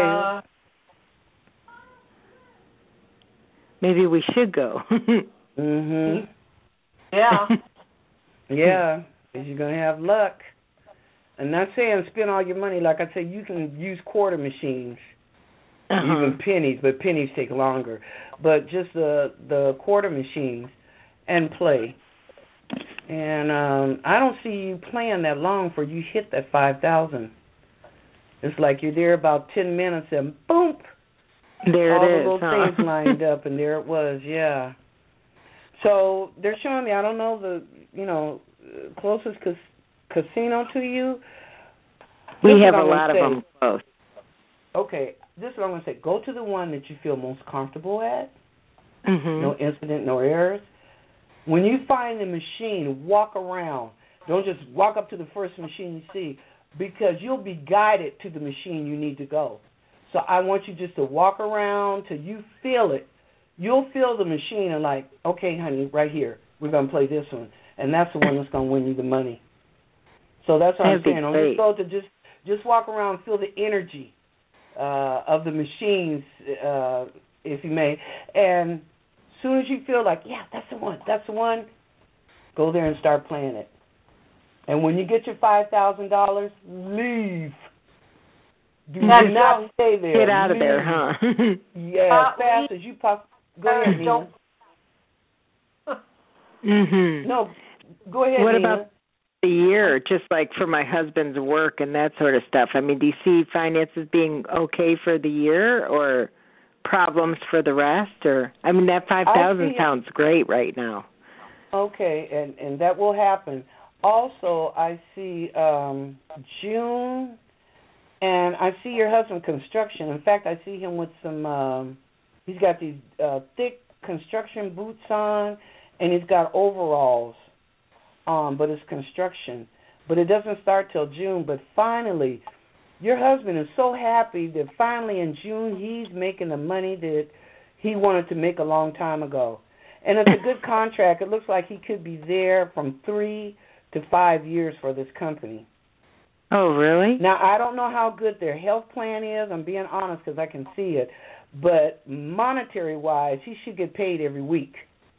maybe we should go. Mhm. Yeah. Yeah, because you're going to have luck. I'm not saying spend all your money. Like I said, you can use quarter machines, even pennies, but pennies take longer. But just the quarter machines and play. And I don't see you playing that long before you hit that $5,000. It's like you're there about 10 minutes and boom, there all it is. All the little things lined up, and there it was. Yeah. So they're showing me. I don't know the closest casino to you. We have a lot of them close. Okay, this is what I'm going to say. Go to the one that you feel most comfortable at. No incident, no errors. When you find the machine, walk around. Don't just walk up to the first machine you see, because you'll be guided to the machine you need to go. So I want you just to walk around till you feel it. You'll feel the machine and like, okay, honey, right here, we're going to play this one. And that's the one that's going to win you the money. So that's what I'm saying. Don't just go to just walk around and feel the energy of the machines, if you may. And as soon as you feel like, yeah, that's the one, go there and start playing it. And when you get your $5,000, leave. Do not stay there. Get out of there, huh? Yeah, as fast as you possibly. Go ahead, Nina. No, go ahead, What Nina. about the year, just like for my husband's work and that sort of stuff? I mean, do you see finances being okay for the year or problems for the rest? Or I mean, that $5,000 sounds great right now. Okay, and that will happen. Also, I see June, and I see your husband construction. In fact, I see him with some, he's got these thick construction boots on, and he's got overalls on, but it's construction. But it doesn't start till June. But finally, your husband is so happy that finally in June he's making the money that he wanted to make a long time ago. And it's a good contract. It looks like he could be there from 3 to 5 years for this company. Oh, really? Now, I don't know how good their health plan is. I'm being honest because I can see it. But monetary-wise, he should get paid every week.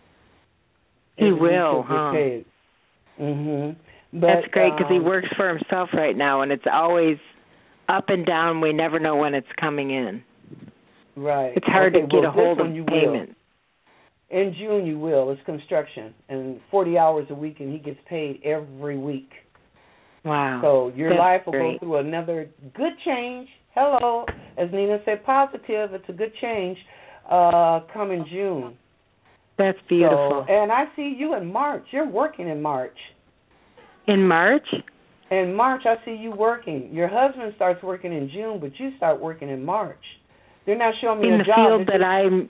He will, huh? Get paid. Mm-hmm. That's great because he works for himself right now, and it's always up and down. We never know when it's coming in. Right. It's hard to get a hold of payment. In June, you will. It's construction, and 40 hours a week, and he gets paid every week. Wow. So your life will great. go through another good change. Hello. As Nina said, positive. It's a good change coming June. That's beautiful. So, and I see you in March. You're working in March. In March? In March, I see you working. Your husband starts working in June, but you start working in March. They're not showing me in a job. In the field that I'm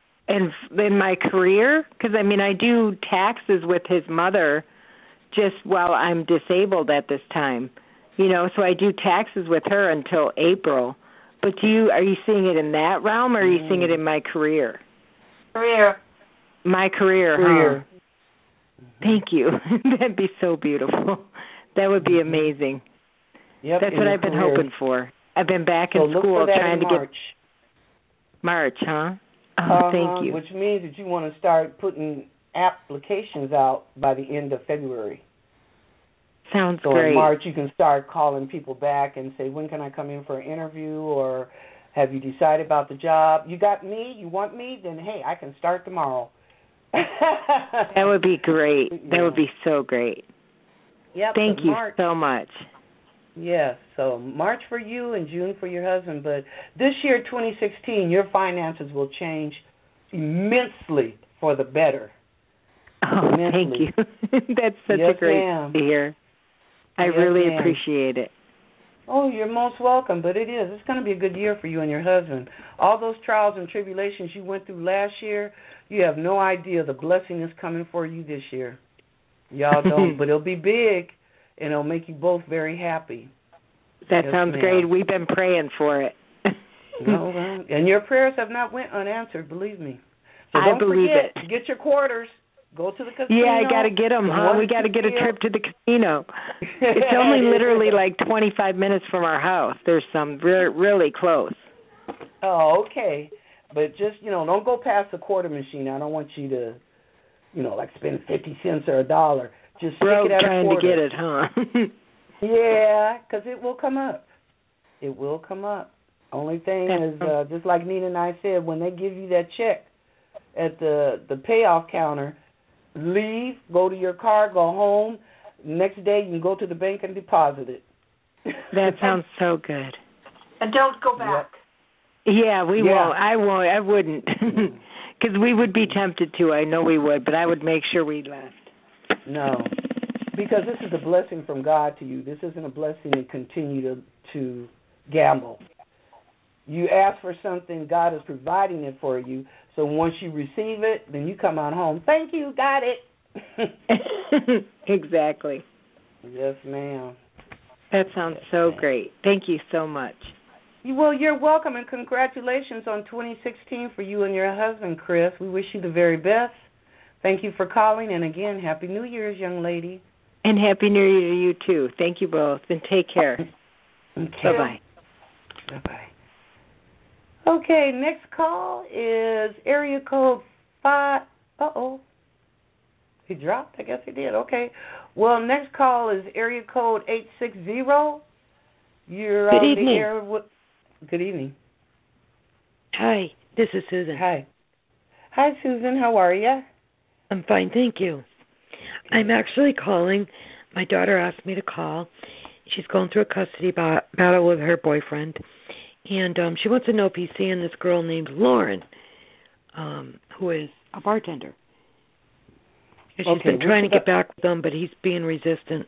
in my career? Because, I mean, I do taxes with his mother just while I'm disabled at this time. You know, so I do taxes with her until April. But are you seeing it in that realm, or are you seeing it in my career? Career. My career, huh? Thank you. That'd be so beautiful. That would be amazing. Yep, that's what I've been hoping for. I've been back in school trying to get March, huh? Oh, thank you. Which means that you want to start putting applications out by the end of February. Sounds so great. So in March you can start calling people back and say, when can I come in for an interview, or have you decided about the job? You got me? You want me? Then, hey, I can start tomorrow. That would be great. That would be so great. Yep, thank you so much. Yes, so March for you and June for your husband. But this year, 2016, your finances will change immensely for the better. Oh, thank you. That's such a great to hear. I really appreciate it. Oh, you're most welcome, but it is. It's going to be a good year for you and your husband. All those trials and tribulations you went through last year, you have no idea the blessing is coming for you this year. Y'all don't, but it'll be big, and it'll make you both very happy. That sounds great. We've been praying for it. No, and your prayers have not went unanswered, believe me. So I believe forget to get your quarters. Go to the casino. Yeah, I got to get them, huh? We got to get a trip to the casino. It's only literally like 25 minutes from our house. There's some really close. Oh, okay. But just, don't go past the quarter machine. I don't want you to, like spend 50 cents or $1. Just stick it at trying a quarter. To get it, huh? Yeah, because it will come up. It will come up. Only thing is, just like Nina and I said, when they give you that check at the payoff counter, leave, go to your car, go home. Next day you can go to the bank and deposit it. That sounds so good. And don't go back. Yeah, we won't. I won't. I wouldn't. Because we would be tempted to. I know we would, but I would make sure we left. No, because this is a blessing from God to you. This isn't a blessing to continue to gamble. You ask for something, God is providing it for you. So once you receive it, then you come on home. Thank you, got it. Exactly. Yes, ma'am. That sounds so great. Thank you so much. Well, you're welcome, and congratulations on 2016 for you and your husband, Chris. We wish you the very best. Thank you for calling, and again, Happy New Year's, young lady. And Happy New Year to you, too. Thank you both, and take care. Okay. Bye-bye. Bye-bye. Okay, next call is area code 5. Uh-oh. He dropped? I guess he did. Okay. Well, next call is area code 860. You're Good on evening. the air. Good evening. Hi, this is Susan. Hi. Hi, Susan. How are you? I'm fine, thank you. I'm actually calling. My daughter asked me to call. She's going through a custody battle with her boyfriend. And she wants to know if he's seeing this girl named Lauren, who is a bartender. And she's been trying to get back with him, but he's being resistant.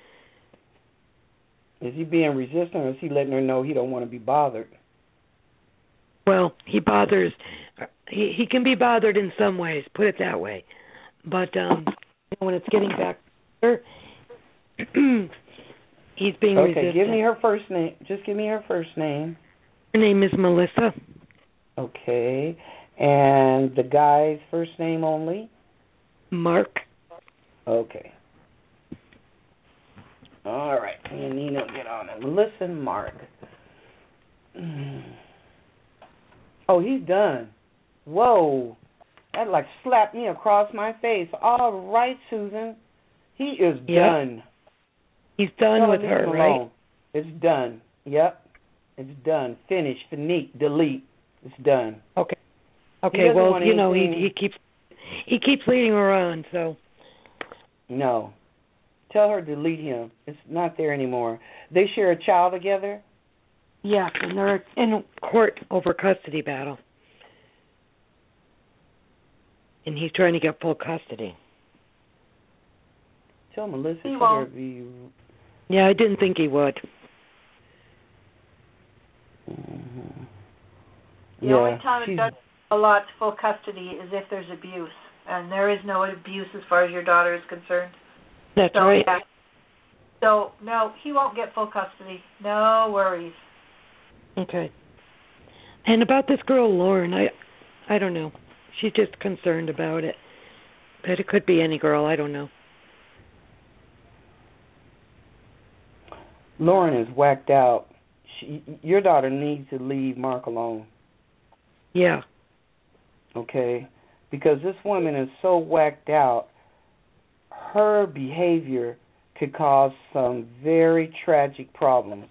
Is he being resistant, or is he letting her know he don't want to be bothered? Well, he bothers. He can be bothered in some ways, put it that way. But when it's getting back to her, he's being resistant. Okay, give me her first name. Just give me her first name. Her name is Melissa. Okay. And the guy's first name only? Mark. Okay. All right. Me and Nina will get on it. Listen, Mark. Oh, he's done. Whoa. That like slapped me across my face. All right, Susan. He is done. He's done with her, right? It's done. Yep. It's done. Finish. Finite. Delete. It's done. Okay. Okay. Well, he keeps leading her on. So. No. Tell her to delete him. It's not there anymore. They share a child together. Yeah, and they're in court over custody battle, and he's trying to get full custody. Tell Melissa. He won't. Yeah, I didn't think he would. Mm-hmm. The only time it does allot full custody is if there's abuse, and there is no abuse as far as your daughter is concerned. That's right. Yeah. So, no, he won't get full custody. No worries. Okay. And about this girl, Lauren, I don't know. She's just concerned about it. But it could be any girl, I don't know. Lauren is whacked out. Your daughter needs to leave Mark alone. Yeah. Okay? Because this woman is so whacked out, her behavior could cause some very tragic problems.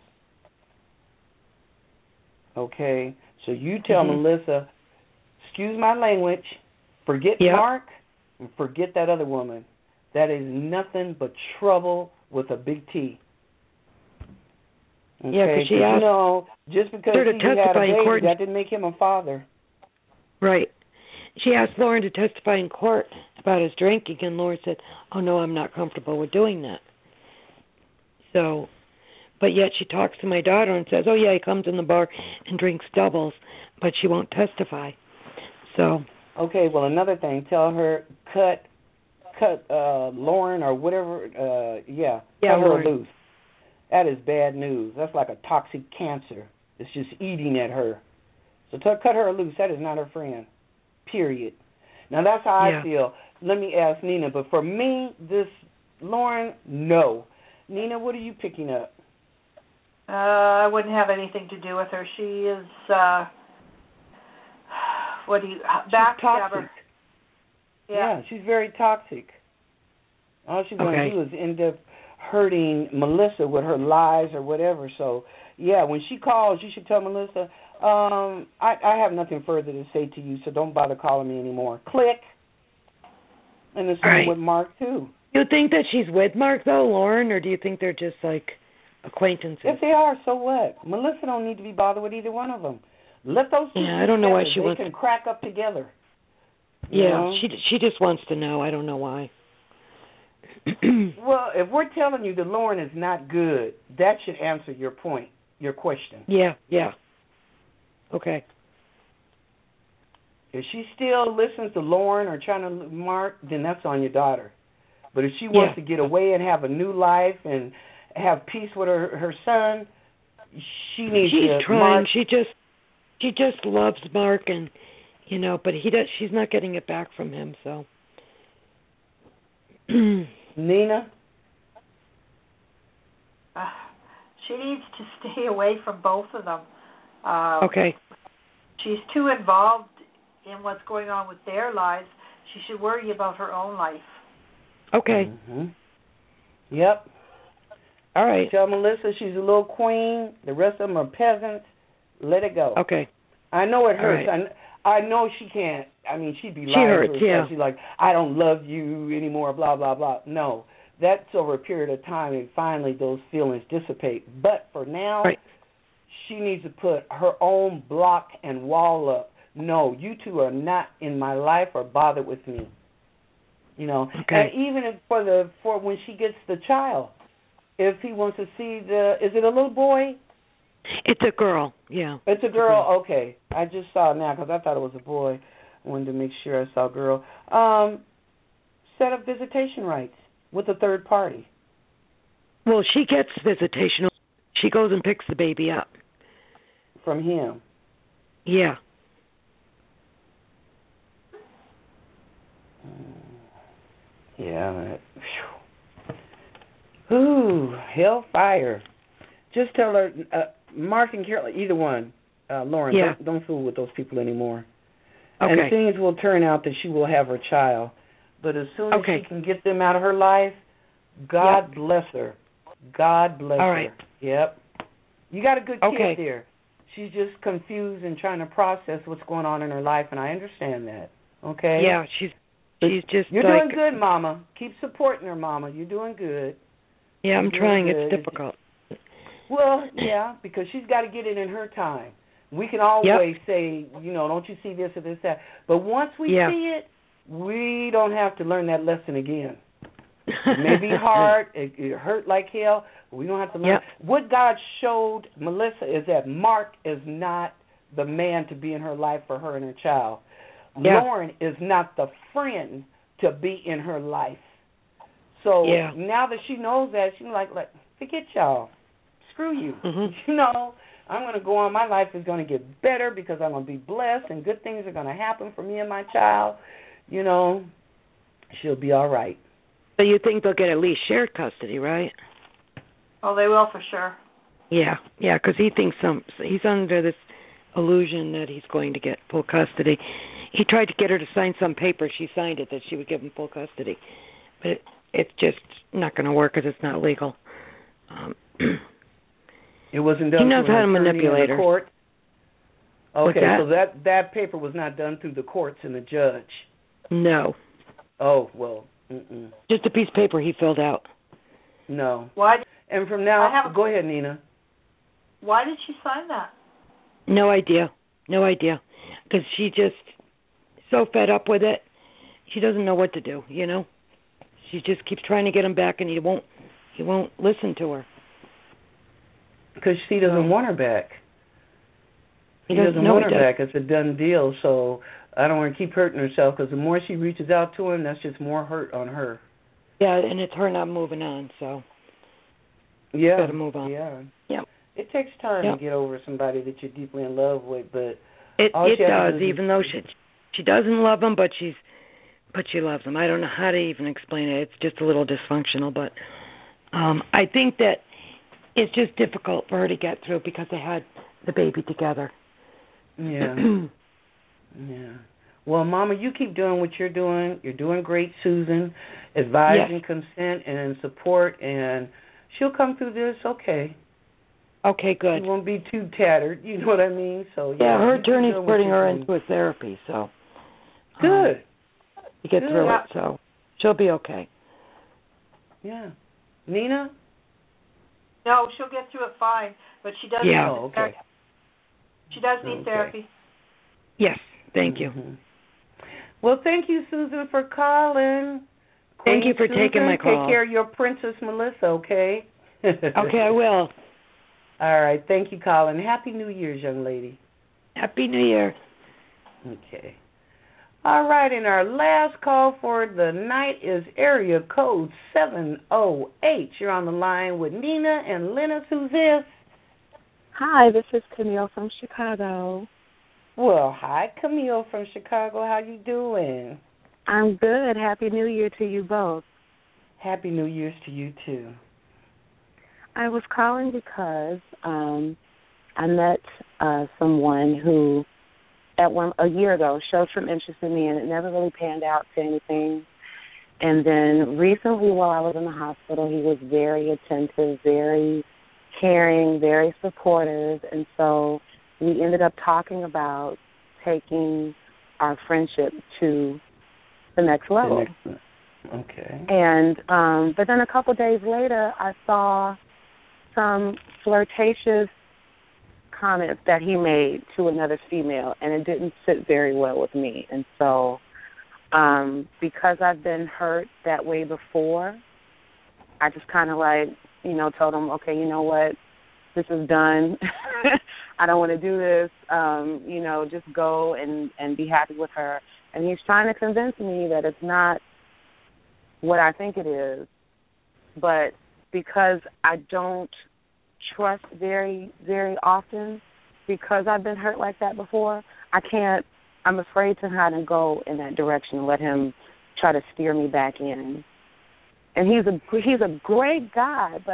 Okay? So you tell Melissa, excuse my language, forget Mark and forget that other woman. That is nothing but trouble with a big T. Okay? Yeah, because she asked just because her to he had a testify in baby, court. that didn't make him a father. Right. She asked Lauren to testify in court about his drinking, and Lauren said, "Oh no, I'm not comfortable with doing that." So, but yet she talks to my daughter and says, "Oh yeah, he comes in the bar and drinks doubles," but she won't testify. So. Okay. Well, another thing, tell her cut Lauren or whatever. Cut her loose. That is bad news. That's like a toxic cancer. It's just eating at her. So cut her loose. That is not her friend. Period. Now, that's how I feel. Let me ask Nina. But for me, this Lauren, no. Nina, what are you picking up? I wouldn't have anything to do with her. She is, backstabber. Yeah, she's very toxic. All she's going to do is end up hurting Melissa with her lies or whatever. So, yeah, when she calls, you should tell Melissa, I have nothing further to say to you, so don't bother calling me anymore. Click. And the same with Mark, too. Do you think that she's with Mark, though, Lauren, or do you think they're just, like, acquaintances? If they are, so what? Melissa don't need to be bothered with either one of them. Let those two I don't know why she wants. They can crack up together. Yeah, she just wants to know. I don't know why. Well, if we're telling you that Lauren is not good, that should answer your point, your question. Yeah. Okay. If she still listens to Lauren or trying to Mark, then that's on your daughter. But if she wants to get away and have a new life and have peace with her son, she needs to. She's trying. Mark, she just loves Mark, and but she's not getting it back from him. So. Nina? She needs to stay away from both of them. Okay. She's too involved in what's going on with their lives. She should worry about her own life. Okay. Mm-hmm. Yep. All right. Tell Melissa she's a little queen. The rest of them are peasants. Let it go. Okay. I know it hurts. Right. I know she can't. I mean, she'd be lying hurts, to herself. She's like, I don't love you anymore, blah, blah, blah. No. That's over a period of time, and finally those feelings dissipate. But for now, she needs to put her own block and wall up. No, you two are not in my life or bothered with me. And even if for when she gets the child, if he wants to see is it a little boy? It's a girl, yeah. It's a girl, okay. I just saw it now because I thought it was a boy. I wanted to make sure I saw a girl. Set up visitation rights with a third party. Well, she gets visitation. She goes and picks the baby up. From him? Yeah. Yeah. Ooh, hellfire. Just tell her, Mark and Carol, either one, Lauren, don't fool with those people anymore. Okay. And things will turn out that she will have her child. But as soon as she can get them out of her life, God bless her. God bless her. Yep. You got a good kid there. She's just confused and trying to process what's going on in her life, and I understand that. Okay? Yeah, she's just You're doing good, Mama. Keep supporting her, Mama. You're doing good. Yeah, I'm trying. Good. It's difficult. Well, yeah, because she's got to get it in her time. We can always say, don't you see this or this, that. But once we see it, we don't have to learn that lesson again. It may be hard. It hurt like hell. But we don't have to learn. What God showed Melissa is that Mark is not the man to be in her life for her and her child. Lauren is not the friend to be in her life. So now that she knows that, she's like, forget y'all. Screw you. Mm-hmm. I'm going to go on. My life is going to get better because I'm going to be blessed and good things are going to happen for me and my child. She'll be all right. So you think they'll get at least shared custody, right? Oh, they will for sure. Yeah, because he thinks he's under this illusion that he's going to get full custody. He tried to get her to sign some paper. She signed it that she would give him full custody, but it's just not going to work because it's not legal. It wasn't done. He knows through how to an attorney manipulate in the her. court. Okay, that? so that paper was not done through the courts and the judge. No. Oh well. Just a piece of paper he filled out. No. Why? And from now, go ahead, Nina. Why did she sign that? No idea. Because she just so fed up with it. She doesn't know what to do. She just keeps trying to get him back, and he won't listen to her. Because she doesn't want her back. He doesn't want her back. It's a done deal. So I don't want to keep hurting herself, because the more she reaches out to him, that's just more hurt on her. Yeah, and it's her not moving on. So yeah, gotta move on. Yeah. Yep. It takes time to get over somebody that you're deeply in love with, but it does. Even though she doesn't love him, but she loves him. I don't know how to even explain it. It's just a little dysfunctional, but I think that it's just difficult for her to get through because they had the baby together. Yeah. Yeah. Well, Mama, you keep doing what you're doing. You're doing great, Susan. Advising, consent, and support, and she'll come through this okay. Okay, good. She won't be too tattered. You know what I mean? So yeah, her attorney's putting her into a therapy, so good. To get through it, so she'll be okay. Yeah. Nina? No, she'll get through it fine, but she does. Yeah. Need therapy. She does need therapy. Yes, thank you. Well, thank you, Susan, for calling. Thank you for taking my call. Take care of your Princess Melissa, okay? Okay, I will. All right. Thank you, Colin. Happy New Year's, young lady. Happy New Year. Okay. All right, and our last call for the night is area code 708. You're on the line with Nina and Lennis. Who's this? Hi, this is Camille from Chicago. Well, hi, Camille from Chicago. How you doing? I'm good. Happy New Year to you both. Happy New Year's to you, too. I was calling because I met someone who a year ago showed some interest in me, and it never really panned out to anything. And then recently, while I was in the hospital, he was very attentive, very caring, very supportive, and so we ended up talking about taking our friendship to the next level. Okay. And but then a couple of days later, I saw some flirtatious comments that he made to another female, and it didn't sit very well with me. And so because I've been hurt that way before, I just kind of told him, okay, you know what, this is done. I don't want to do this. Just go and be happy with her. And he's trying to convince me that it's not what I think it is. But because I don't trust very, very often, because I've been hurt like that before, I'm afraid to kind of go in that direction and let him try to steer me back in. And he's a great guy, but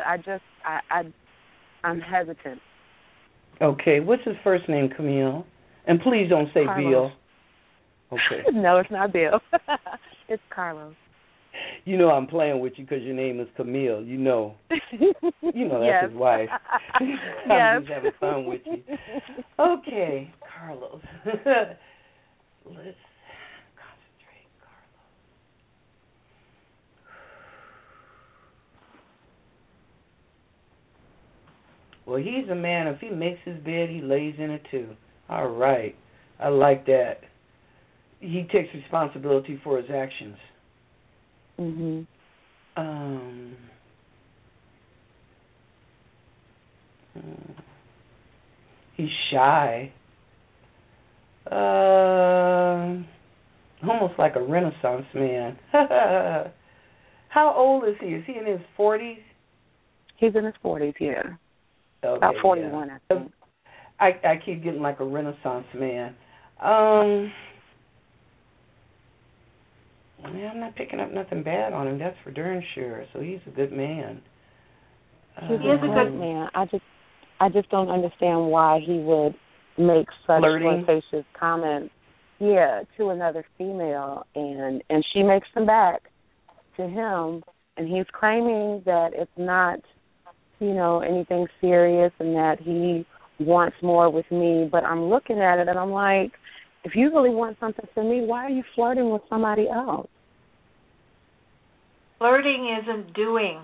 I'm hesitant. Okay, what's his first name, Camille? And please don't say Carlos. Bill. Okay. No, it's not Bill. It's Carlos. You know I'm playing with you because your name is Camille. You know that's yes. his wife. Yes. I'm just having fun with you. Okay, Carlos. Let's concentrate, Carlos. Well, he's a man. If he makes his bed, he lays in it too. All right. I like that. He takes responsibility for his actions. Mhm. He's shy. Almost like a Renaissance man. How old is he? Is he in his 40s? He's in his 40s, yeah. Okay, about 41, yeah. I think. I keep getting like a Renaissance man. I'm not picking up nothing bad on him. That's for darn sure. So he's a good man. He's a good man. I just don't understand why he would make such flirtatious comments, to another female, and she makes them back to him, and he's claiming that it's not, anything serious and that he wants more with me. But I'm looking at it and I'm like, if you really want something from me, why are you flirting with somebody else? Flirting isn't doing,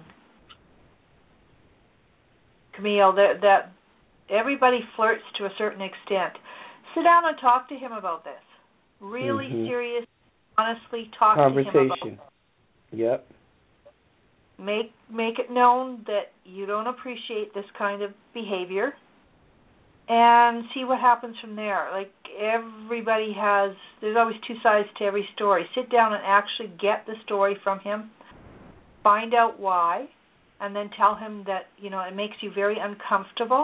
Camille. That everybody flirts to a certain extent. Sit down and talk to him about this. Really serious, honestly talk to him about it. Conversation. Yep. Make it known that you don't appreciate this kind of behavior, and see what happens from there. Like, there's always two sides to every story. Sit down and actually get the story from him, find out why, and then tell him that, it makes you very uncomfortable.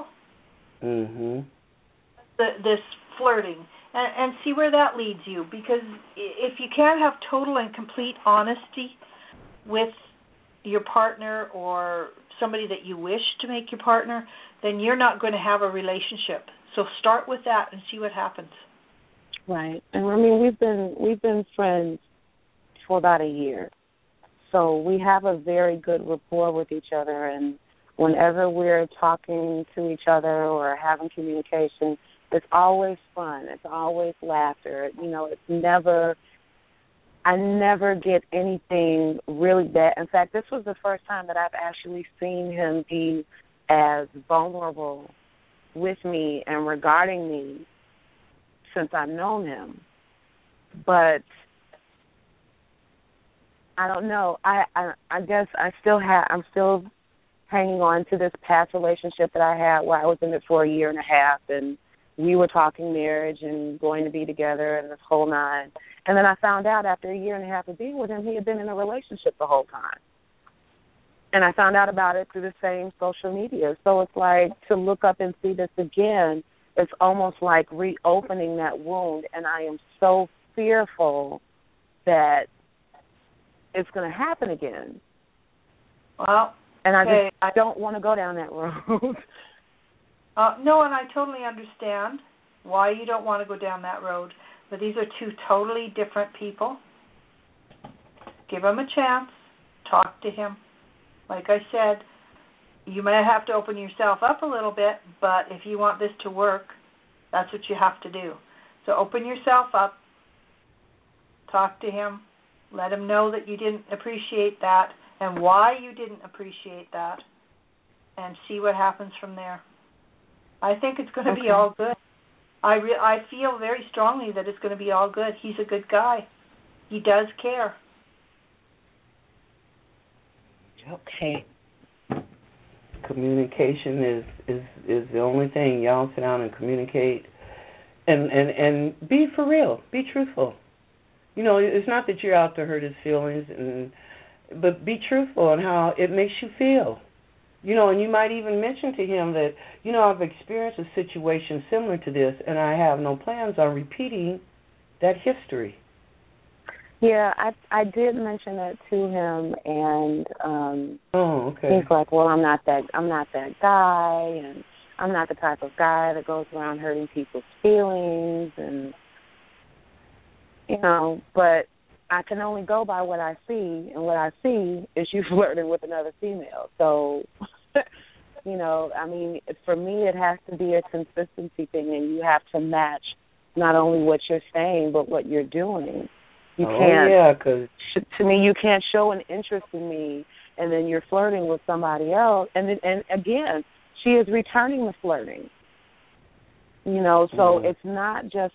This flirting, and see where that leads you. Because if you can't have total and complete honesty with your partner or somebody that you wish to make your partner, then you're not going to have a relationship. So start with that and see what happens. Right. And I mean, we've been friends for about a year. So we have a very good rapport with each other, and whenever we're talking to each other or having communication, it's always fun. It's always laughter. I never get anything really bad. In fact, this was the first time that I've actually seen him be as vulnerable with me and regarding me since I've known him. But I don't know. I guess I'm still hanging on to this past relationship that I had where I was in it for a year and a half, and we were talking marriage and going to be together and this whole nine. And then I found out after a year and a half of being with him, he had been in a relationship the whole time. And I found out about it through the same social media. So it's like, to look up and see this again, it's almost like reopening that wound. And I am so fearful that it's going to happen again. Well, and I don't want to go down that road. No, and I totally understand why you don't want to go down that road. But these are two totally different people. Give him a chance. Talk to him. Like I said, you may have to open yourself up a little bit, but if you want this to work, that's what you have to do. So open yourself up. Talk to him. Let him know that you didn't appreciate that and why you didn't appreciate that, and see what happens from there. I think it's going to be all good. I feel very strongly that it's going to be all good. He's a good guy. He does care. Okay. Communication is the only thing. Y'all sit down and communicate, and be for real. Be truthful. It's not that you're out to hurt his feelings, but be truthful on how it makes you feel. And you might even mention to him that, I've experienced a situation similar to this, and I have no plans on repeating that history. Yeah, I did mention that to him, and he's like, well, I'm not that guy, and I'm not the type of guy that goes around hurting people's feelings, and but I can only go by what I see, and what I see is you flirting with another female. So, for me, it has to be a consistency thing, and you have to match not only what you're saying, but what you're doing. You can't. Cause to me, you can't show an interest in me, and then you're flirting with somebody else, and again, she is returning the flirting. So it's not just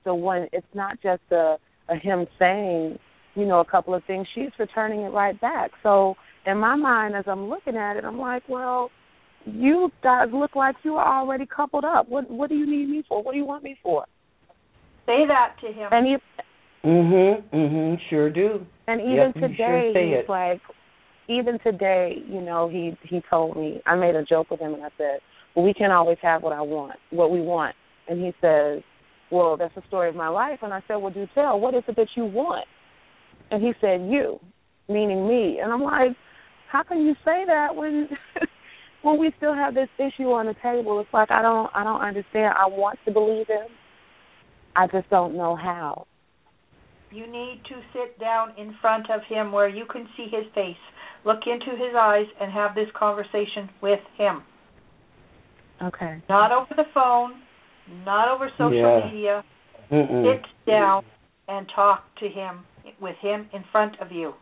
a him saying, a couple of things. She's returning it right back. So in my mind, as I'm looking at it, I'm like, well, you guys look like you are already coupled up. What do you need me for? What do you want me for? Say that to him. And sure do. And even today, he's like, even today, he told me, I made a joke with him and I said, well, we can't always have what we want. And he says, well, that's the story of my life. And I said, well, do tell. What is it that you want? And he said, you, meaning me. And I'm like, how can you say that when when we still have this issue on the table? It's like I don't understand. I want to believe him. I just don't know how. You need to sit down in front of him where you can see his face. Look into his eyes and have this conversation with him. Okay. Not over the phone, not over social media. Sit down and talk to him, with him in front of you.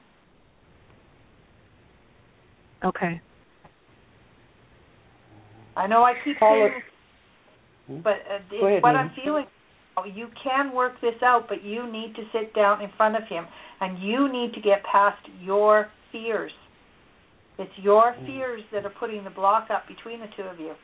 Okay. I know I keep saying this, but what I'm feeling, you can work this out, but you need to sit down in front of him, and you need to get past your fears. It's your fears that are putting the block up between the two of you.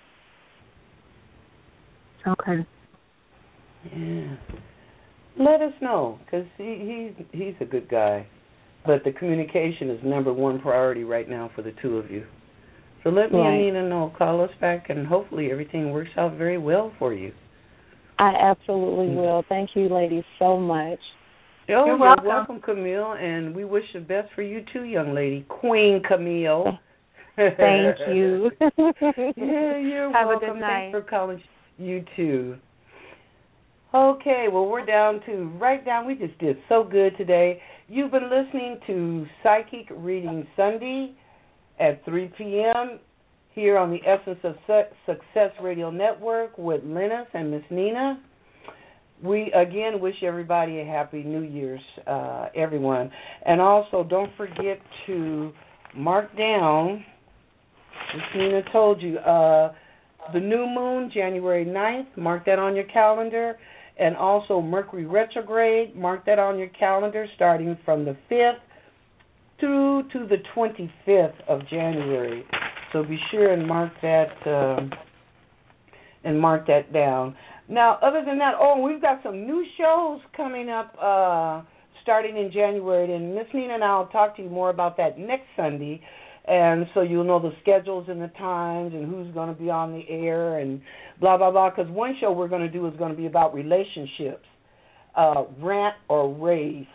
Okay. Yeah. Let us know, because he's a good guy. But the communication is number one priority right now for the two of you. So let me and Nina know. Call us back, and hopefully everything works out very well for you. I absolutely will. Thank you, ladies, so much. Oh, you're welcome, Camille, and we wish the best for you too, young lady. Queen Camille. Thank you. Yeah, you're Have welcome. a good night. Thanks for calling. You too. Okay, well, we're down to we just did so good today. You've been listening to Psychic Reading Sunday at 3 p.m. here on the Essence of Success Radio Network with Linus and Miss Nina. We, again, wish everybody a happy New Year's, everyone. And also, don't forget to mark down, as Nina told you, the new moon, January 9th. Mark that on your calendar. And also Mercury retrograde. Mark that on your calendar starting from the 5th through to the 25th of January. So be sure and mark that down. Now, other than that, we've got some new shows coming up starting in January, and Miss Nina and I will talk to you more about that next Sunday, and so you'll know the schedules and the times and who's going to be on the air and blah, blah, blah, because one show we're going to do is going to be about relationships, rant or rave.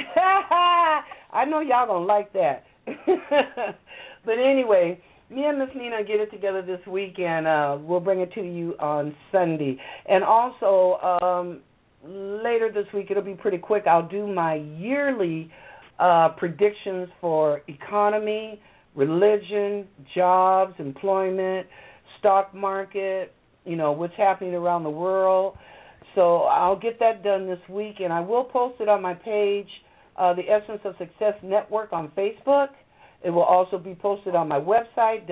I know y'all going to like that. But anyway, me and Miss Nina get it together this week, and we'll bring it to you on Sunday. And also, later this week, it'll be pretty quick, I'll do my yearly predictions for economy, religion, jobs, employment, stock market, what's happening around the world. So I'll get that done this week, and I will post it on my page, the Essence of Success Network on Facebook. It will also be posted on my website,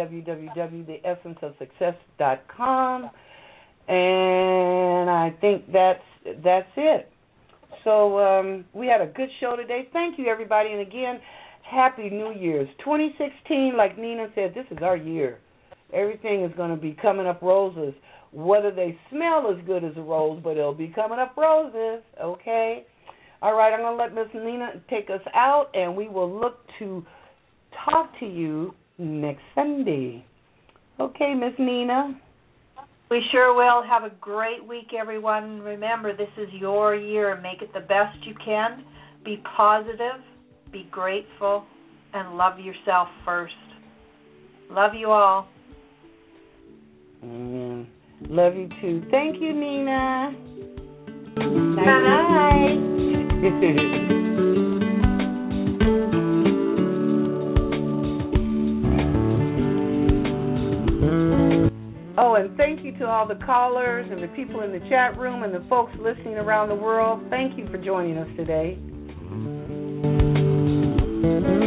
www.theessenceofsuccess.com, and I think that's it. So we had a good show today. Thank you, everybody, and again, Happy New Year's. 2016, like Nina said, this is our year. Everything is going to be coming up roses, whether they smell as good as a rose, but it'll be coming up roses, okay? All right, I'm going to let Miss Nina take us out, and we will look to talk to you next Sunday. Okay, Miss Nina? We sure will. Have a great week, everyone. Remember, this is your year. Make it the best you can. Be positive. Be grateful, and love yourself first. Love you all. Love you too. Thank you, Nina. Bye. And thank you to all the callers and the people in the chat room and the folks listening around the world. Thank you for joining us today.